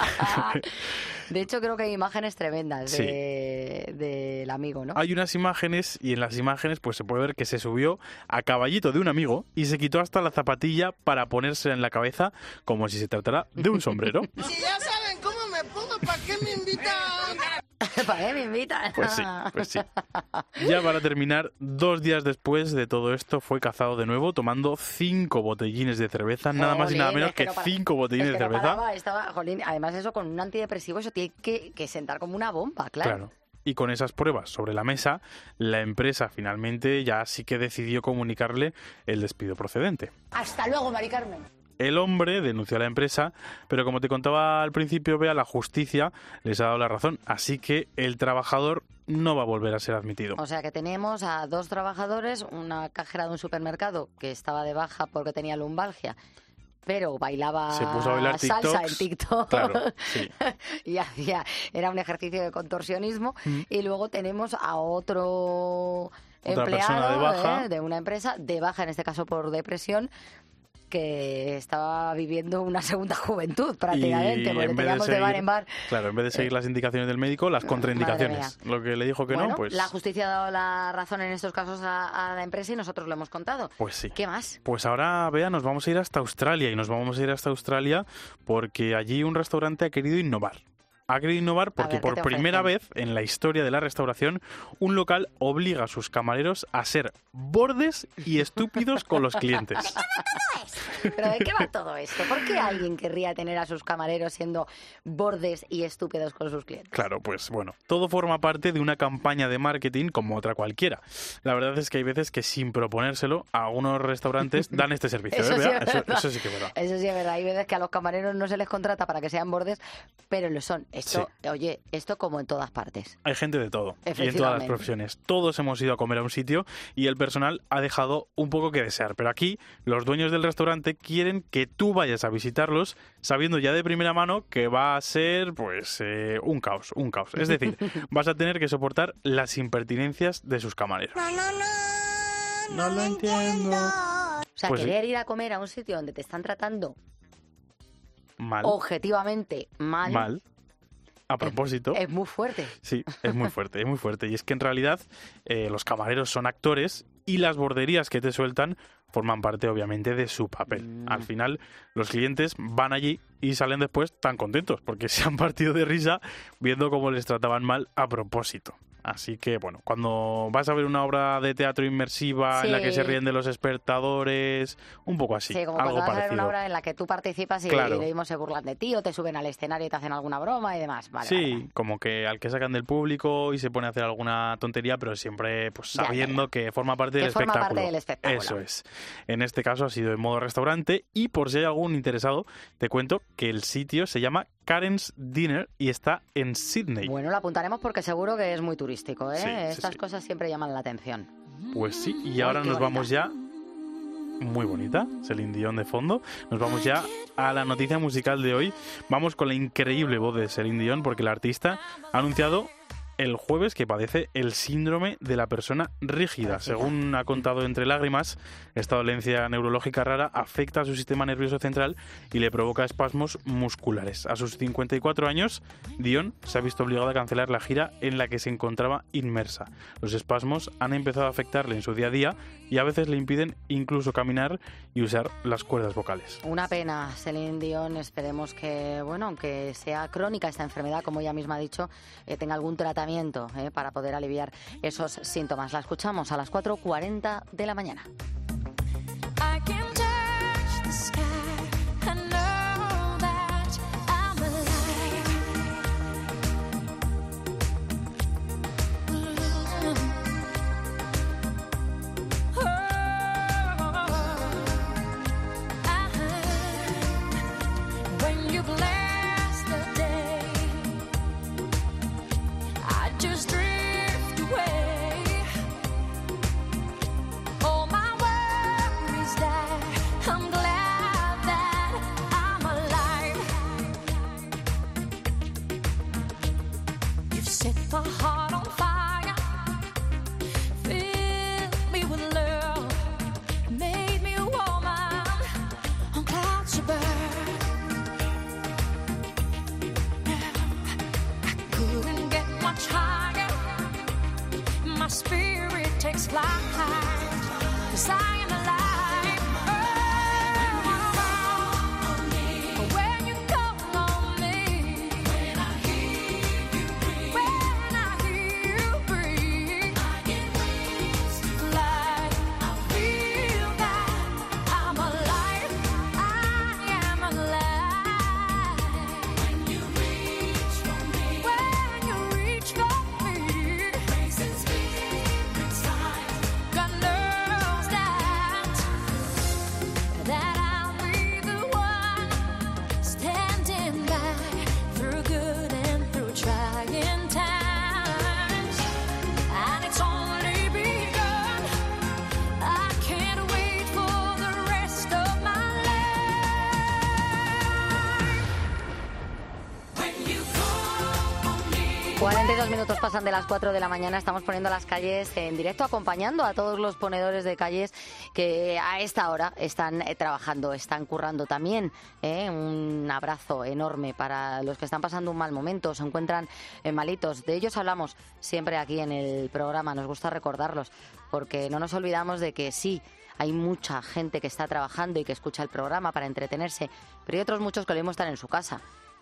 De hecho, creo que hay imágenes tremendas Sí. de, del amigo, ¿no? Hay unas imágenes y en las imágenes pues se puede ver que se subió a caballito de un amigo y se quitó hasta la zapatilla para ponérsela en la cabeza como si se tratara de un sombrero. Si ya saben cómo me pongo, ¿para qué me invitan? ¿Para qué me invitan? Pues sí, pues sí. Ya para terminar, dos días después de todo esto fue cazado de nuevo tomando cinco botellines de cerveza, nada más y nada Jolín, menos es que que no para- cinco botellines es que de no cerveza. paraba, estaba, jolín, además eso con un antidepresivo, eso tiene que, que sentar como una bomba, claro. Claro. Y con esas pruebas sobre la mesa, la empresa finalmente ya sí que decidió comunicarle el despido procedente. Hasta luego, Mari Carmen. El hombre denunció a la empresa, pero como te contaba al principio, vea, la justicia les ha dado la razón, así que el trabajador no va a volver a ser admitido. O sea que tenemos a dos trabajadores, una cajera de un supermercado que estaba de baja porque tenía lumbalgia, pero bailaba Se puso a bailar salsa en TikToks. TikTok. Claro, sí. y hacía, era un ejercicio de contorsionismo. Mm. Y luego tenemos a otro Otra empleado persona de baja. ¿eh? de una empresa, de baja en este caso por depresión, que estaba viviendo una segunda juventud prácticamente, Y porque en vez de teníamos de bar seguir- en bar. Claro, en vez de seguir las indicaciones del médico, las contraindicaciones. Lo que le dijo que Bueno, no, pues... la justicia ha dado la razón en estos casos a, a la empresa y nosotros lo hemos contado. Pues sí. ¿Qué más? Pues ahora, vea, nos vamos a ir hasta Australia y nos vamos a ir hasta Australia porque allí un restaurante ha querido innovar. Ha querido innovar porque ver, ¿qué por te primera ofrecen? vez en la historia de la restauración, un local obliga a sus camareros a ser bordes y estúpidos con los clientes. ¿Pero de qué va todo esto? ¿Por qué alguien querría tener a sus camareros siendo bordes y estúpidos con sus clientes? Claro, pues bueno, todo forma parte de una campaña de marketing como otra cualquiera. La verdad es que hay veces que sin proponérselo, algunos restaurantes dan este servicio. Eso ¿eh? sí Vea, es eso, verdad. eso sí que es verdad. Eso sí es verdad. Hay veces que a los camareros no se les contrata para que sean bordes, pero lo son. Esto, oye, esto como en todas partes. Hay gente de todo y en todas las Efectivamente. profesiones. Todos hemos ido a comer a un sitio y el personal ha dejado un poco que desear. Pero aquí los dueños del restaurante quieren que tú vayas a visitarlos sabiendo ya de primera mano que va a ser pues eh, un caos, un caos. Es decir, vas a tener que soportar las impertinencias de sus camareros. No, no, no. No lo entiendo. O sea, Pues sí. querer ir a comer a un sitio donde te están tratando mal. objetivamente mal. Mal. A propósito. Es, es muy fuerte. Sí, es muy fuerte, es muy fuerte. Y es que en realidad eh, los camareros son actores y las borderías que te sueltan forman parte, obviamente, de su papel. Mm. Al final, los clientes van allí y salen después tan contentos porque se han partido de risa viendo cómo les trataban mal a propósito. Así que, bueno, cuando vas a ver una obra de teatro inmersiva sí. en la que se ríen de los espectadores, un poco así, sí, como algo cuando vas parecido. a ver una obra en la que tú participas y, claro. y de mismo se burlan de ti o te suben al escenario y te hacen alguna broma y demás. Vale, sí, vale, vale. como que al que sacan del público y se pone a hacer alguna tontería, pero siempre pues sabiendo ya, ya, ya. que forma parte que del forma espectáculo. parte del espectáculo. Eso es. En este caso ha sido en modo restaurante y por si hay algún interesado, te cuento que el sitio se llama Karen's Dinner y está en Sydney. Bueno, lo apuntaremos porque seguro que es muy turístico, ¿eh? Sí, Estas sí, sí. cosas siempre llaman la atención. Pues sí, y ahora Ay, nos bonita. vamos ya... Muy bonita, Celine Dion de fondo. Nos vamos ya a la noticia musical de hoy. Vamos con la increíble voz de Celine Dion porque la artista ha anunciado el jueves que padece el síndrome de la persona rígida. Según ha contado Entre Lágrimas, esta dolencia neurológica rara afecta a su sistema nervioso central y le provoca espasmos musculares. A sus cincuenta y cuatro años, Dion se ha visto obligada a cancelar la gira en la que se encontraba inmersa. Los espasmos han empezado a afectarle en su día a día y a veces le impiden incluso caminar y usar las cuerdas vocales. Una pena, Celine Dion. Esperemos que, bueno, aunque sea crónica esta enfermedad, como ella misma ha dicho, eh, tenga algún tratamiento eh, para poder aliviar esos síntomas. La escuchamos a las cuatro cuarenta de la mañana. cuarenta y dos minutos pasan de las cuatro de la mañana. Estamos poniendo las calles en directo, acompañando a todos los ponedores de calles que a esta hora están eh, trabajando, están currando también. Eh, un abrazo enorme para los que están pasando un mal momento, se encuentran eh, malitos. De ellos hablamos siempre aquí en el programa, nos gusta recordarlos, porque no nos olvidamos de que sí, hay mucha gente que está trabajando y que escucha el programa para entretenerse, pero hay otros muchos que lo mismo están en su casa.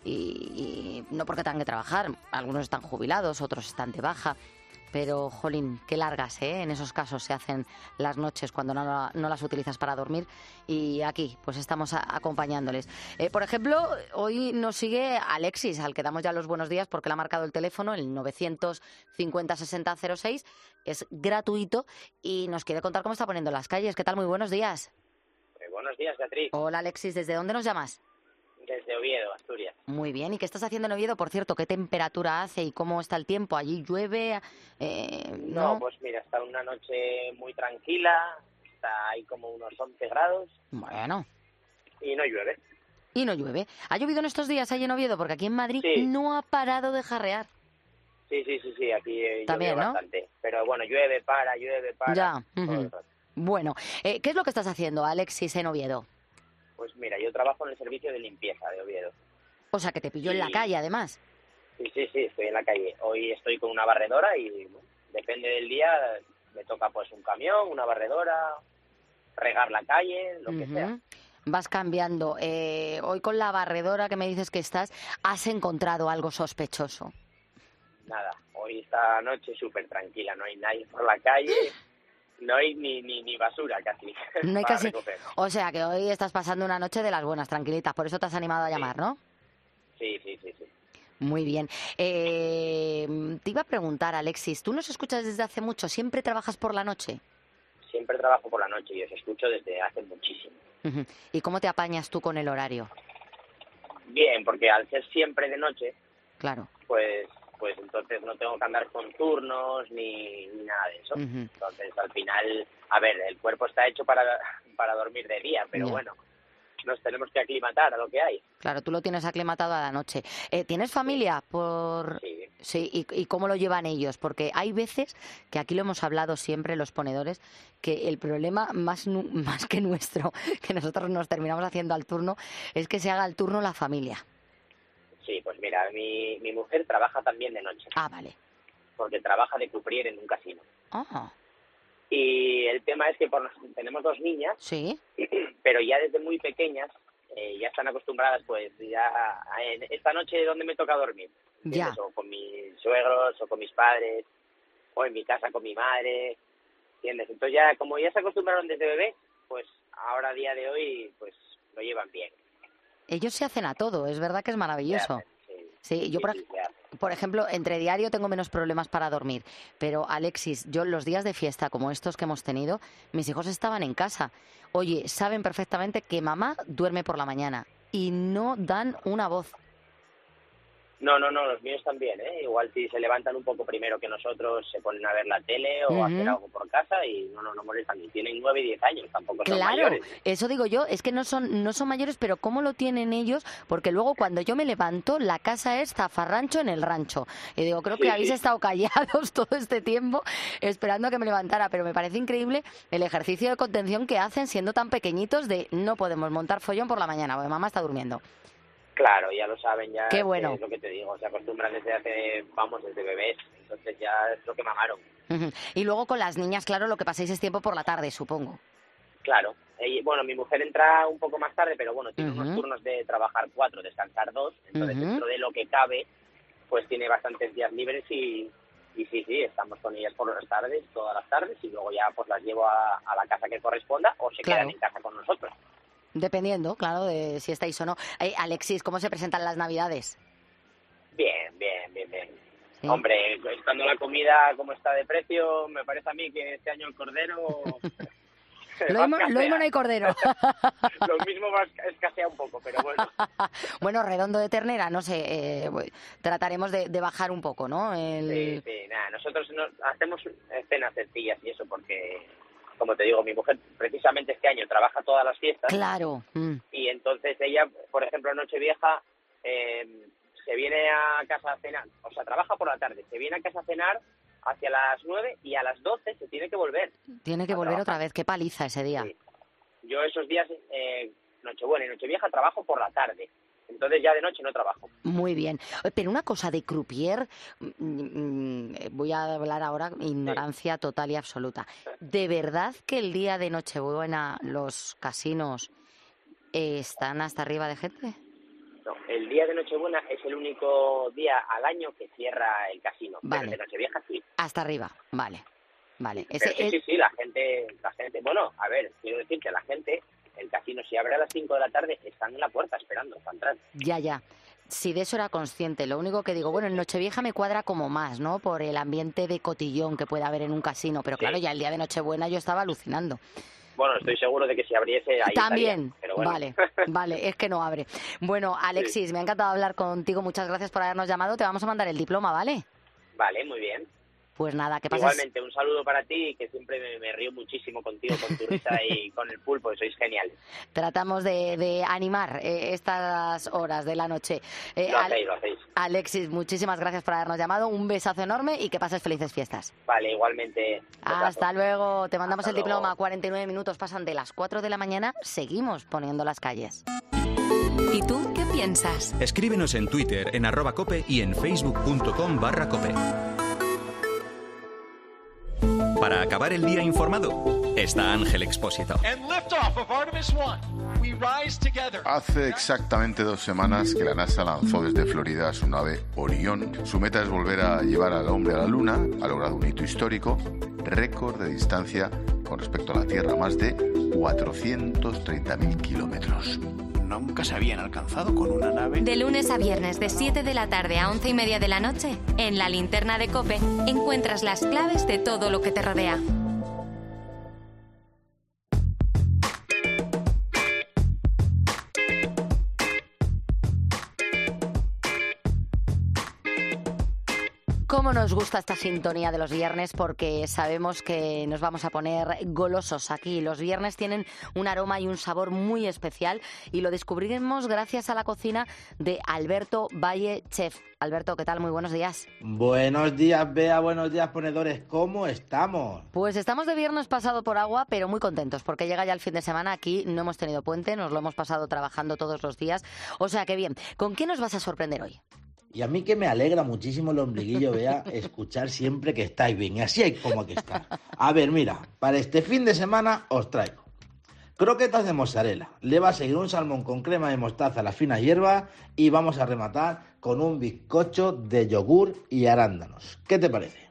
Y, y no porque tengan que trabajar, algunos están jubilados, otros están de baja, pero, jolín, qué largas, ¿eh? En esos casos se hacen las noches cuando no, no las utilizas para dormir y aquí, pues estamos a, acompañándoles. Eh, por ejemplo, hoy nos sigue Alexis, al que damos ya los buenos días porque le ha marcado el teléfono, el novecientos cincuenta sesenta cero seis, es gratuito y nos quiere contar cómo está poniendo las calles. ¿Qué tal? Muy buenos días. Eh, buenos días, Beatriz. Hola, Alexis, ¿desde dónde nos llamas? Desde Oviedo, Asturias. Muy bien. ¿Y qué estás haciendo en Oviedo? Por cierto, ¿qué temperatura hace y cómo está el tiempo? ¿Allí llueve? Eh, ¿no? no, pues mira, está una noche muy tranquila, está ahí como unos once grados. Bueno. Y no llueve. Y no llueve. ¿Ha llovido en estos días ahí en Oviedo? Porque aquí en Madrid sí. no ha parado de jarrear. Sí, sí, sí, sí, aquí eh, También, llueve ¿no? bastante. Pero bueno, llueve, para, llueve, para. Ya. todo Uh-huh. el rato. Bueno, eh, ¿qué es lo que estás haciendo, Alexis, en Oviedo? Pues mira, yo trabajo en el servicio de limpieza de Oviedo. O sea, que te pilló Y- en la calle, además. Sí, sí, sí, estoy en la calle. Hoy estoy con una barredora y bueno, depende del día, me toca pues un camión, una barredora, regar la calle, lo que Ujú. sea. Vas cambiando. Eh, hoy con la barredora que me dices que estás, ¿has encontrado algo sospechoso? Nada, hoy esta noche súper tranquila, no hay nadie por la calle, no hay ni, ni, ni basura casi. No hay para casi... recoger. O sea, que hoy estás pasando una noche de las buenas, tranquilitas. Por eso te has animado a llamar, ¿no? Sí, sí, sí, sí. Muy bien. Eh, te iba a preguntar, Alexis, ¿tú nos escuchas desde hace mucho? ¿Siempre trabajas por la noche? Siempre trabajo por la noche y os escucho desde hace muchísimo. Ujú. ¿Y cómo te apañas tú con el horario? Bien, porque al ser siempre de noche, Claro. pues pues entonces no tengo que andar con turnos ni, ni nada de eso. Ujú. Entonces al final, a ver, el cuerpo está hecho para, para dormir de día, pero Ya. bueno, nos tenemos que aclimatar a lo que hay. Claro, tú lo tienes aclimatado a la noche. Eh, ¿Tienes familia? Por... Sí. Sí, ¿y, ¿y cómo lo llevan ellos? Porque hay veces, que aquí lo hemos hablado siempre los ponedores, que el problema más, nu- más que nuestro, que nosotros nos terminamos haciendo al turno, es que se haga el turno la familia. Sí, pues mira, mi, mi mujer trabaja también de noche, Ah, vale. porque trabaja de cuprier en un casino. Ah, Y el tema es que por, tenemos dos niñas, sí. pero ya desde muy pequeñas eh, ya están acostumbradas, pues ya a- en esta noche donde me toca dormir. Ya. ¿Entiendes? O con mis suegros, o con mis padres, o en mi casa con mi madre, ¿entiendes? Entonces ya, como ya se acostumbraron desde bebé, pues ahora a día de hoy, pues lo llevan bien. Ellos se hacen a todo, es verdad que es maravilloso. Sí, yo por, Sí, sí, se hace. por ejemplo, entre diario tengo menos problemas para dormir, pero Alexis, yo los días de fiesta como estos que hemos tenido, mis hijos estaban en casa. Oye, saben perfectamente que mamá duerme por la mañana y no dan una voz. No, no, no, los míos también, ¿eh? Igual si se levantan un poco primero que nosotros, se ponen a ver la tele o Ujú. a hacer algo por casa y no, no, no molestan. Y tienen nueve y diez años, tampoco son Claro, mayores. eso digo yo, es que no son no son mayores, pero ¿cómo lo tienen ellos? Porque luego cuando yo me levanto, la casa es zafarrancho en el rancho. Y digo, creo que Sí, habéis sí. estado callados todo este tiempo esperando a que me levantara, pero me parece increíble el ejercicio de contención que hacen siendo tan pequeñitos de no podemos montar follón por la mañana, porque mamá está durmiendo. Claro, ya lo saben, ya Qué es bueno. que es lo que te digo, se acostumbran desde hace, vamos, desde bebés, entonces ya es lo que mamaron. Ujú. Y luego con las niñas, claro, lo que pasáis es tiempo por la tarde, supongo. Claro, y, bueno, mi mujer entra un poco más tarde, pero bueno, tiene unos Ujú. turnos de trabajar cuatro, descansar dos, entonces Ujú. dentro de lo que cabe, pues tiene bastantes días libres y, y sí, sí, estamos con ellas por las tardes, todas las tardes, y luego ya pues las llevo a, a la casa que corresponda o se Claro. quedan en casa con nosotros. Dependiendo, claro, de si estáis o no. Eh, Alexis, ¿cómo se presentan las Navidades? Bien, bien, bien, bien. Sí. Hombre, estando la comida como está de precio, me parece a mí que este año el cordero... Lo va a mismo, lo escasear. mismo no hay cordero. Lo mismo va a esca- escasear un poco, pero bueno. Bueno, redondo de ternera, no sé, eh, bu- trataremos de, de bajar un poco, ¿no? El... Sí, sí, nada, nosotros no, hacemos cenas sencillas y eso porque, como te digo, mi mujer precisamente este año trabaja todas las fiestas Claro. mm. y entonces ella, por ejemplo, en Nochevieja eh, se viene a casa a cenar, o sea, trabaja por la tarde, se viene a casa a cenar hacia las nueve y a las doce se tiene que volver. Tiene que a volver trabajar. otra vez, qué paliza ese día. Sí. Yo esos días, eh, Nochebuena y Nochevieja, trabajo por la tarde. Entonces ya de noche no trabajo. Muy bien. Eh, Pero una cosa de croupier, mm, mm, voy a hablar ahora ignorancia total y absoluta. ¿De verdad que el día de Nochebuena los casinos eh, están hasta arriba de gente? No, el día de Nochebuena es el único día al año que cierra el casino. Vale. Pero el de Nochevieja sí. Hasta arriba, vale. Vale. Pero Ese, sí, es- sí, sí, la gente, la gente, bueno, a ver, quiero decir que la gente, el casino si abre a las cinco de la tarde, están en la puerta esperando para entrar. Ya, ya. Sí, de eso era consciente. Lo único que digo, bueno, en Nochevieja me cuadra como más, ¿no? Por el ambiente de cotillón que puede haber en un casino. Pero claro, ya el día de Nochebuena yo estaba alucinando. Bueno, estoy seguro de que si abriese ahí También, estaría, pero bueno. vale, vale, es que no abre. Bueno, Alexis, me ha encantado hablar contigo, muchas gracias por habernos llamado, te vamos a mandar el diploma, ¿vale? Vale, muy bien. Pues nada, que pases... Igualmente, un saludo para ti y que siempre me, me río muchísimo contigo, con tu risa y con el pulpo, que sois geniales. Tratamos de, de animar eh, estas horas de la noche. Eh, lo hacéis, lo hacéis. Alexis, muchísimas gracias por habernos llamado, un besazo enorme y que pases felices fiestas. Vale, igualmente. Hasta luego, te mandamos Hasta el luego. diploma, cuarenta y nueve minutos pasan de las cuatro de la mañana, seguimos poniendo las calles. ¿Y tú qué piensas? Escríbenos en Twitter, en arroba cope y en facebook.com barra cope. Para acabar el día informado, está Ángel Expósito. Hace exactamente dos semanas que la NASA lanzó desde Florida su nave Orión. Su meta es volver a llevar al hombre a la Luna. Ha logrado un hito histórico, récord de distancia con respecto a la Tierra, más de cuatrocientos treinta mil kilómetros. Nunca se habían alcanzado con una nave. De lunes a viernes, de siete de la tarde a once y media de la noche, en la linterna de COPE, encuentras las claves de todo lo que te rodea. Cómo nos gusta esta sintonía de los viernes, porque sabemos que nos vamos a poner golosos aquí. Los viernes tienen un aroma y un sabor muy especial y lo descubriremos gracias a la cocina de Alberto Valle, chef. Alberto, ¿qué tal? Muy buenos días. Buenos días, Bea, buenos días, ponedores. ¿Cómo estamos? Pues estamos de viernes pasado por agua, pero muy contentos, porque llega ya el fin de semana. Aquí no hemos tenido puente, nos lo hemos pasado trabajando todos los días. O sea que bien, ¿con qué nos vas a sorprender hoy? Y a mí que me alegra muchísimo el ombliguillo, Bea, escuchar siempre que estáis bien. Y así hay como que estar. A ver, mira, para este fin de semana os traigo croquetas de mozzarella. Le va a seguir un salmón con crema de mostaza a las finas hierbas y vamos a rematar con un bizcocho de yogur y arándanos. ¿Qué te parece?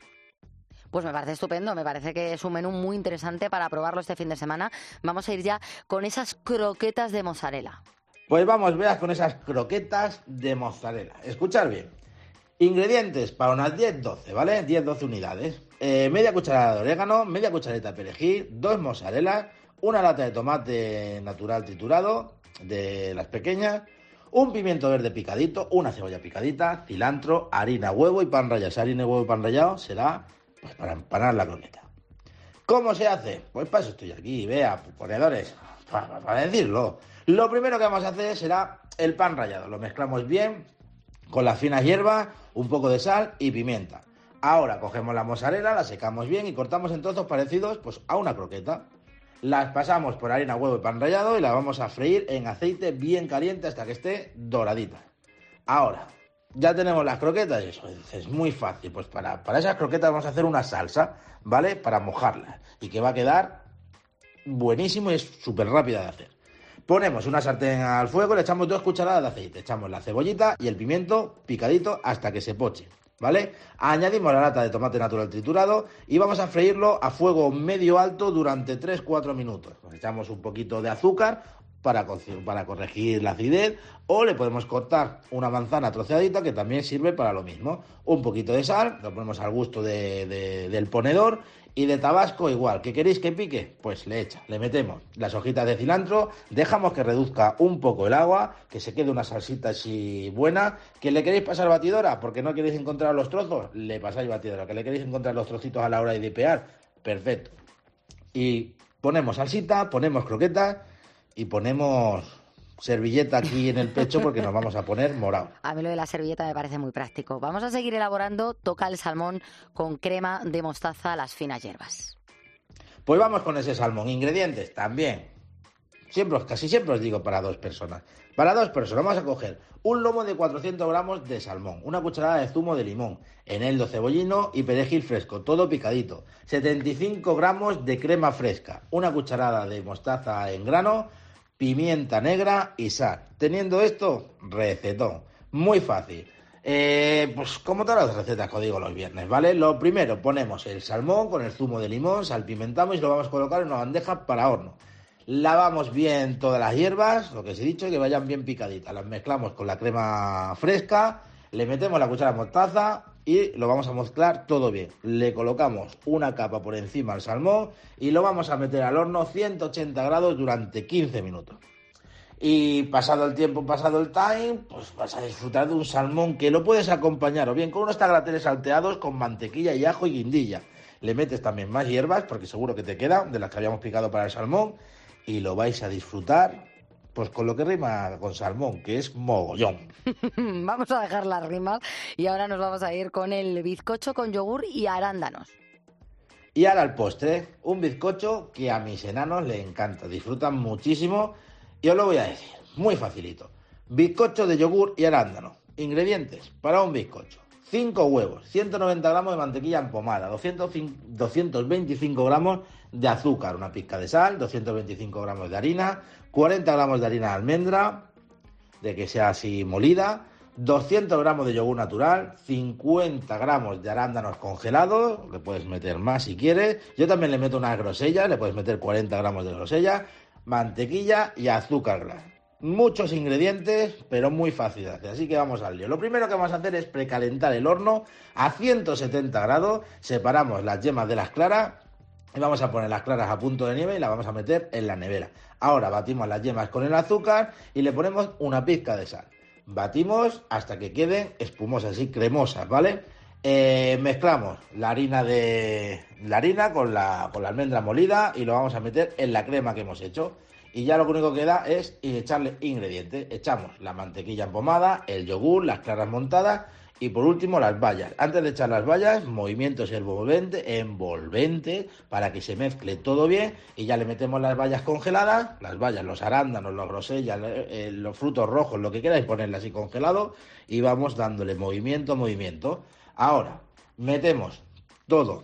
Pues me parece estupendo, me parece que es un menú muy interesante para probarlo este fin de semana. Vamos a ir ya con esas croquetas de mozzarella. Pues vamos, veas, con esas croquetas de mozzarella. Escuchad bien. Ingredientes para unas diez doce, ¿vale? diez doce unidades. Eh, media cucharada de orégano, media cuchareta de perejil, dos mozzarella, una lata de tomate natural triturado, de las pequeñas, un pimiento verde picadito, una cebolla picadita, cilantro, harina, huevo y pan rallado. Esa harina, huevo y pan rallado será pues, para empanar la croqueta. ¿Cómo se hace? Pues para eso estoy aquí, vea, ponedores, para, para decirlo. Lo primero que vamos a hacer será el pan rallado. Lo mezclamos bien con las finas hierbas, un poco de sal y pimienta. Ahora cogemos la mozzarella, la secamos bien y cortamos en trozos parecidos pues, a una croqueta. Las pasamos por harina, huevo y pan rallado y las vamos a freír en aceite bien caliente hasta que esté doradita. Ahora, ya tenemos las croquetas y eso es muy fácil. Pues para, para esas croquetas vamos a hacer una salsa, ¿vale? Para mojarlas y que va a quedar buenísimo y es súper rápida de hacer. Ponemos una sartén al fuego, le echamos dos cucharadas de aceite, echamos la cebollita y el pimiento picadito hasta que se poche, ¿vale? Añadimos la lata de tomate natural triturado y vamos a freírlo a fuego medio alto durante tres a cuatro minutos. Pues echamos un poquito de azúcar para, para corregir la acidez o le podemos cortar una manzana troceadita que también sirve para lo mismo. Un poquito de sal, lo ponemos al gusto de, de, del ponedor. Y de tabasco igual, ¿qué queréis que pique? Pues le echa, le metemos las hojitas de cilantro, dejamos que reduzca un poco el agua, que se quede una salsita así buena. ¿Que le queréis pasar batidora? Porque no queréis encontrar los trozos, le pasáis batidora. ¿Que le queréis encontrar los trocitos a la hora de dipear? Perfecto. Y ponemos salsita, ponemos croquetas y ponemos servilleta aquí en el pecho porque nos vamos a poner morado. A mí lo de la servilleta me parece muy práctico. Vamos a seguir elaborando toca el salmón con crema de mostaza a las finas hierbas. Pues vamos con ese salmón. Ingredientes también. Siempre, casi siempre os digo para dos personas. Para dos personas vamos a coger un lomo de cuatrocientos gramos de salmón, una cucharada de zumo de limón, eneldo cebollino y perejil fresco, todo picadito, setenta y cinco gramos de crema fresca, una cucharada de mostaza en grano, pimienta negra y sal. Teniendo esto, recetón. Muy fácil. Eh, pues como todas las recetas que os digo los viernes, ¿vale? Lo primero, ponemos el salmón con el zumo de limón, salpimentamos y lo vamos a colocar en una bandeja para horno. Lavamos bien todas las hierbas, lo que os he dicho, que vayan bien picaditas. Las mezclamos con la crema fresca, le metemos la cuchara de mostaza y lo vamos a mezclar todo bien. Le colocamos una capa por encima al salmón y lo vamos a meter al horno ciento ochenta grados durante quince minutos. Y pasado el tiempo, pasado el time, pues vas a disfrutar de un salmón que lo puedes acompañar o bien con unos tagliatelles salteados con mantequilla y ajo y guindilla. Le metes también más hierbas, porque seguro que te quedan, de las que habíamos picado para el salmón, y lo vais a disfrutar, pues con lo que rima con salmón, que es mogollón. Vamos a dejar las rimas y ahora nos vamos a ir con el bizcocho con yogur y arándanos. Y ahora el postre, un bizcocho que a mis enanos les encanta, disfrutan muchísimo. Y os lo voy a decir, muy facilito. Bizcocho de yogur y arándano. Ingredientes para un bizcocho: cinco huevos, ciento noventa gramos de mantequilla en pomada, doscientos veinticinco gramos de azúcar, una pizca de sal, doscientos veinticinco gramos de harina, cuarenta gramos de harina de almendra, de que sea así molida, doscientos gramos de yogur natural, cincuenta gramos de arándanos congelados, le puedes meter más si quieres. Yo también le meto unas grosellas, le puedes meter cuarenta gramos de grosella, mantequilla y azúcar glass. Muchos ingredientes, pero muy fácil de hacer, así que vamos al lío. Lo primero que vamos a hacer es precalentar el horno a ciento setenta grados, separamos las yemas de las claras y vamos a poner las claras a punto de nieve y las vamos a meter en la nevera. Ahora batimos las yemas con el azúcar y le ponemos una pizca de sal. Batimos hasta que queden espumosas y cremosas, ¿vale? Eh, mezclamos la harina de la harina con la, con la almendra molida y lo vamos a meter en la crema que hemos hecho. Y ya lo único que da es echarle ingredientes. Echamos la mantequilla en pomada, el yogur, las claras montadas y por último las bayas. Antes de echar las bayas, movimientos envolventes envolvente para que se mezcle todo bien y ya le metemos las bayas congeladas, las bayas, los arándanos, los grosellas, eh, los frutos rojos, lo que queráis ponerle así congelado y vamos dándole movimiento, movimiento. Ahora, metemos todo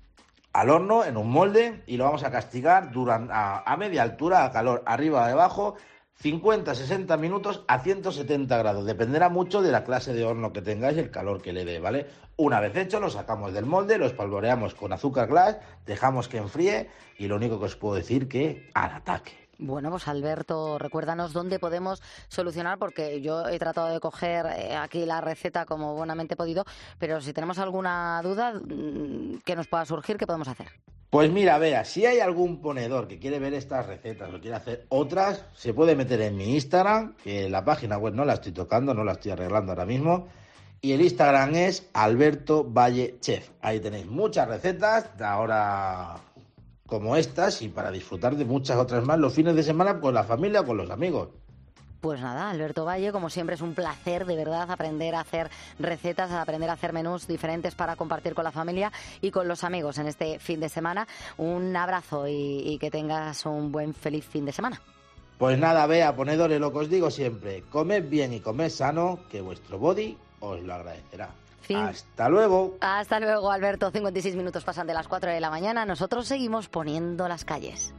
al horno en un molde y lo vamos a castigar durante, a, a media altura, a calor arriba o abajo, cincuenta a sesenta minutos a ciento setenta grados. Dependerá mucho de la clase de horno que tengáis y el calor que le dé, ¿vale? Una vez hecho, lo sacamos del molde, lo espolvoreamos con azúcar glass, dejamos que enfríe y lo único que os puedo decir que al ataque. Bueno, pues Alberto, recuérdanos dónde podemos solucionar, porque yo he tratado de coger aquí la receta como buenamente he podido, pero si tenemos alguna duda que nos pueda surgir, ¿qué podemos hacer? Pues mira, vea, si hay algún ponedor que quiere ver estas recetas o quiere hacer otras, se puede meter en mi Instagram, que la página web no la estoy tocando, no la estoy arreglando ahora mismo, y el Instagram es Alberto Valle Chef. Ahí tenéis muchas recetas de ahora como estas y para disfrutar de muchas otras más los fines de semana con la familia o con los amigos. Pues nada, Alberto Valle, como siempre es un placer de verdad aprender a hacer recetas, a aprender a hacer menús diferentes para compartir con la familia y con los amigos en este fin de semana. Un abrazo y, y que tengas un buen feliz fin de semana. Pues nada, vea, ponedores, lo que os digo siempre, comed bien y comed sano, que vuestro body os lo agradecerá. Fin. Hasta luego. Hasta luego, Alberto. cincuenta y seis minutos pasan de las cuatro de la mañana. Nosotros seguimos poniendo las calles.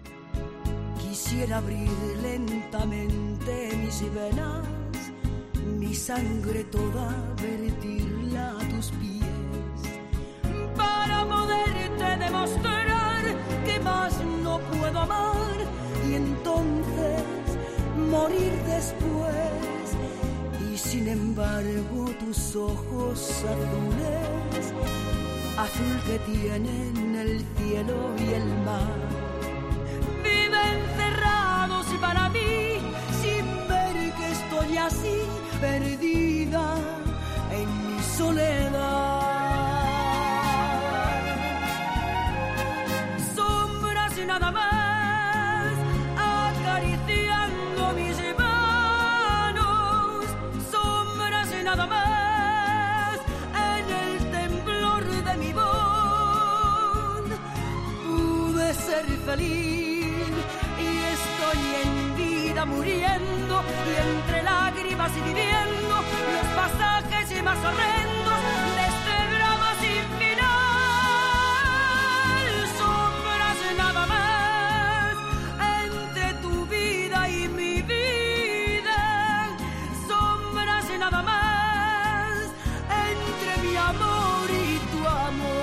Quisiera abrir lentamente mis venas, mi sangre toda vertirla a tus pies, para poderte demostrar que más no puedo amar y entonces morir después. Y sin embargo tus ojos azules, azul que tienen el cielo y el mar, viven cerrados para mí, sin ver que estoy así, perdida en mi soledad. Sombras y nada más, acariciando mis manos, sombras y nada más, en el temblor de mi voz, pude ser feliz. En vida muriendo y entre lágrimas y viviendo los pasajes y más horrendos de este drama sin final. Sombras nada más entre tu vida y mi vida, sombras nada más entre mi amor y tu amor.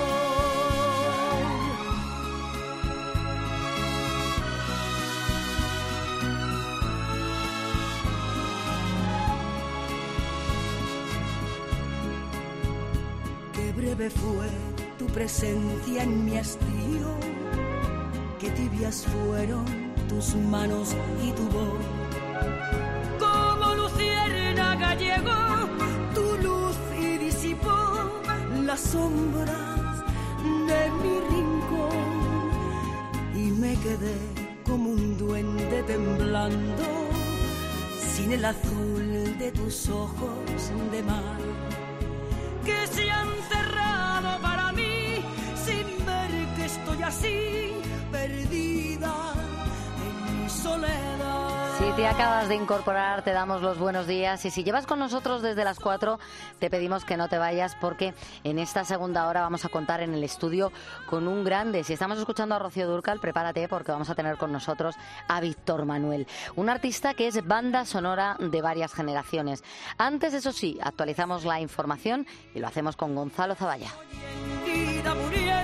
Breve fue tu presencia en mi hastío, qué tibias fueron tus manos y tu voz. como luciérnaga llegó tu luz y disipó las sombras de mi rincón y me quedé como un duende temblando sin el azul de tus ojos de mar que se han cerrado para mí sin ver que estoy así perdida en mi soledad. Si te acabas de incorporar, te damos los buenos días y si llevas con nosotros desde las cuatro, te pedimos que no te vayas porque en esta segunda hora vamos a contar en el estudio con un grande. Si estamos escuchando a Rocío Dúrcal, prepárate porque vamos a tener con nosotros a Víctor Manuel, un artista que es banda sonora de varias generaciones. Antes, eso sí, actualizamos la información y lo hacemos con Gonzalo Zavalla. Vida muriendo